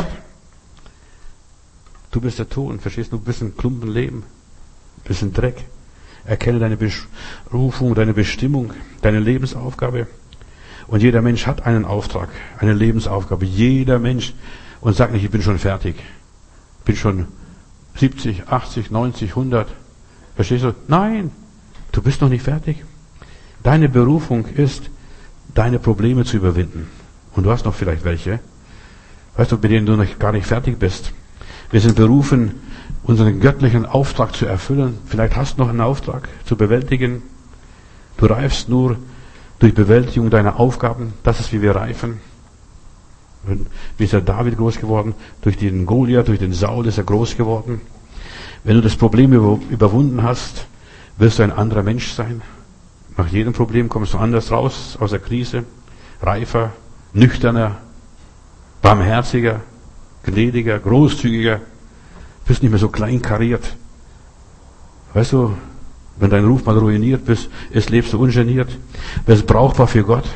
Du bist der Ton, verstehst du? Du bist ein Klumpen Leben. Du bist ein Dreck. Erkenne deine Berufung, deine Bestimmung, deine Lebensaufgabe. Und jeder Mensch hat einen Auftrag, eine Lebensaufgabe. Jeder Mensch. Und sag nicht, ich bin schon fertig. Ich bin schon 70, 80, 90, 100. Verstehst du? Nein, du bist noch nicht fertig. Deine Berufung ist, deine Probleme zu überwinden. Und du hast noch vielleicht welche. Weißt du, mit denen du noch gar nicht fertig bist. Wir sind berufen, unseren göttlichen Auftrag zu erfüllen. Vielleicht hast du noch einen Auftrag zu bewältigen. Du reifst nur durch Bewältigung deiner Aufgaben. Das ist, wie wir reifen. Wie ist der David groß geworden? Durch den Goliath, durch den Saul ist er groß geworden. Wenn du das Problem überwunden hast, wirst du ein anderer Mensch sein. Nach jedem Problem kommst du anders raus aus der Krise. Reifer, nüchterner, barmherziger, gnädiger, großzügiger. Du bist nicht mehr so kleinkariert. Weißt du, wenn dein Ruf mal ruiniert ist, lebst du ungeniert. Wirst brauchbar für Gott.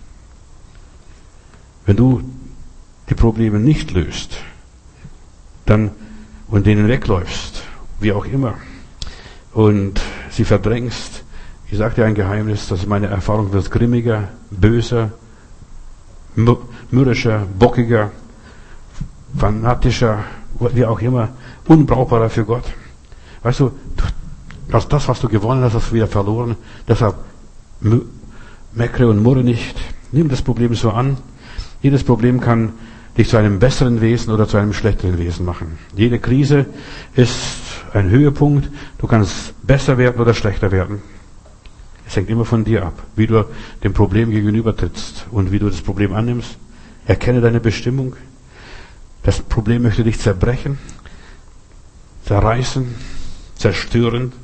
Wenn du die Probleme nicht löst, dann und denen wegläufst, wie auch immer, und sie verdrängst, ich sage dir ein Geheimnis, das ist meine Erfahrung, wirst grimmiger, böser, mürrischer, bockiger, fanatischer, wie auch immer, unbrauchbarer für Gott. Weißt du, das, was du gewonnen hast, hast du wieder verloren. Deshalb meckere und murre nicht. Nimm das Problem so an. Jedes Problem kann dich zu einem besseren Wesen oder zu einem schlechteren Wesen machen. Jede Krise ist ein Höhepunkt. Du kannst besser werden oder schlechter werden. Es hängt immer von dir ab, wie du dem Problem gegenübertrittst und wie du das Problem annimmst. Erkenne deine Bestimmung. Das Problem möchte dich zerbrechen, zerreißen, zerstören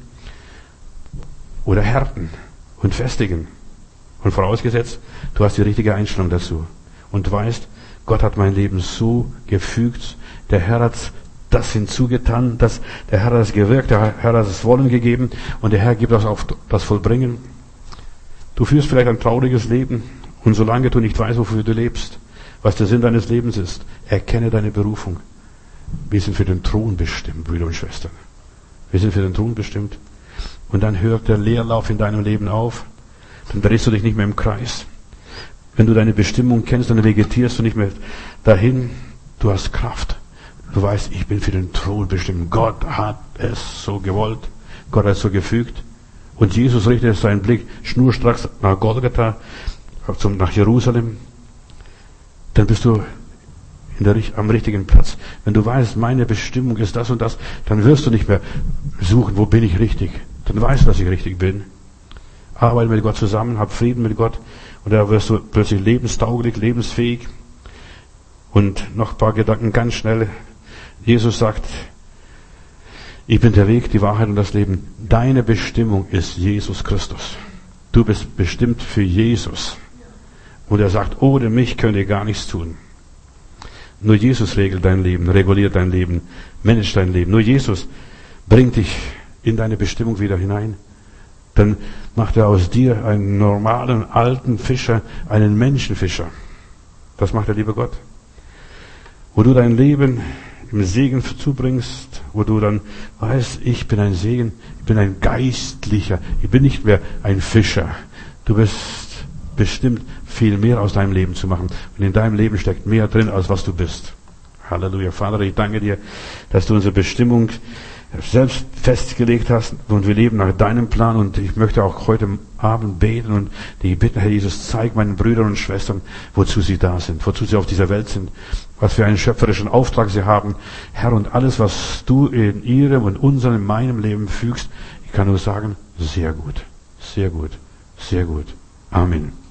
oder härten und festigen. Und vorausgesetzt, du hast die richtige Einstellung dazu. Und du weißt, Gott hat mein Leben so gefügt, der Herr hat das hinzugetan, der Herr hat es gewirkt, der Herr hat das Wollen gegeben und der Herr gibt das auf das Vollbringen. Du führst vielleicht ein trauriges Leben und solange du nicht weißt, wofür du lebst, was der Sinn deines Lebens ist, erkenne deine Berufung. Wir sind für den Thron bestimmt, Brüder und Schwestern. Wir sind für den Thron bestimmt. Und dann hört der Leerlauf in deinem Leben auf. Dann drehst du dich nicht mehr im Kreis. Wenn du deine Bestimmung kennst, dann vegetierst du nicht mehr dahin. Du hast Kraft. Du weißt, ich bin für den Thron bestimmt. Gott hat es so gewollt. Gott hat es so gefügt. Und Jesus richtet seinen Blick schnurstracks nach Golgatha, nach Jerusalem. Dann bist du am richtigen Platz. Wenn du weißt, meine Bestimmung ist das und das, dann wirst du nicht mehr suchen, wo bin ich richtig. Dann weißt du, dass ich richtig bin. Arbeite mit Gott zusammen, hab Frieden mit Gott und da wirst du plötzlich lebenstauglich, lebensfähig. Und noch ein paar Gedanken ganz schnell. Jesus sagt, ich bin der Weg, die Wahrheit und das Leben. Deine Bestimmung ist Jesus Christus. Du bist bestimmt für Jesus. Und er sagt, ohne mich könnt ihr gar nichts tun. Nur Jesus regelt dein Leben, reguliert dein Leben, managt dein Leben. Nur Jesus bringt dich in deine Bestimmung wieder hinein. Dann macht er aus dir einen normalen, alten Fischer, einen Menschenfischer. Das macht der liebe Gott. Wo du dein Leben im Segen zubringst, wo du dann weißt, ich bin ein Segen, ich bin ein Geistlicher, ich bin nicht mehr ein Fischer. Du bist bestimmt, viel mehr aus deinem Leben zu machen. Und in deinem Leben steckt mehr drin, als was du bist. Halleluja. Vater, ich danke dir, dass du unsere Bestimmung selbst festgelegt hast und wir leben nach deinem Plan und ich möchte auch heute Abend beten und die bitten, Herr Jesus, zeig meinen Brüdern und Schwestern, wozu sie da sind, wozu sie auf dieser Welt sind, was für einen schöpferischen Auftrag sie haben. Herr, und alles, was du in ihrem und unserem, in meinem Leben fügst, ich kann nur sagen, sehr gut, sehr gut, sehr gut. Amen.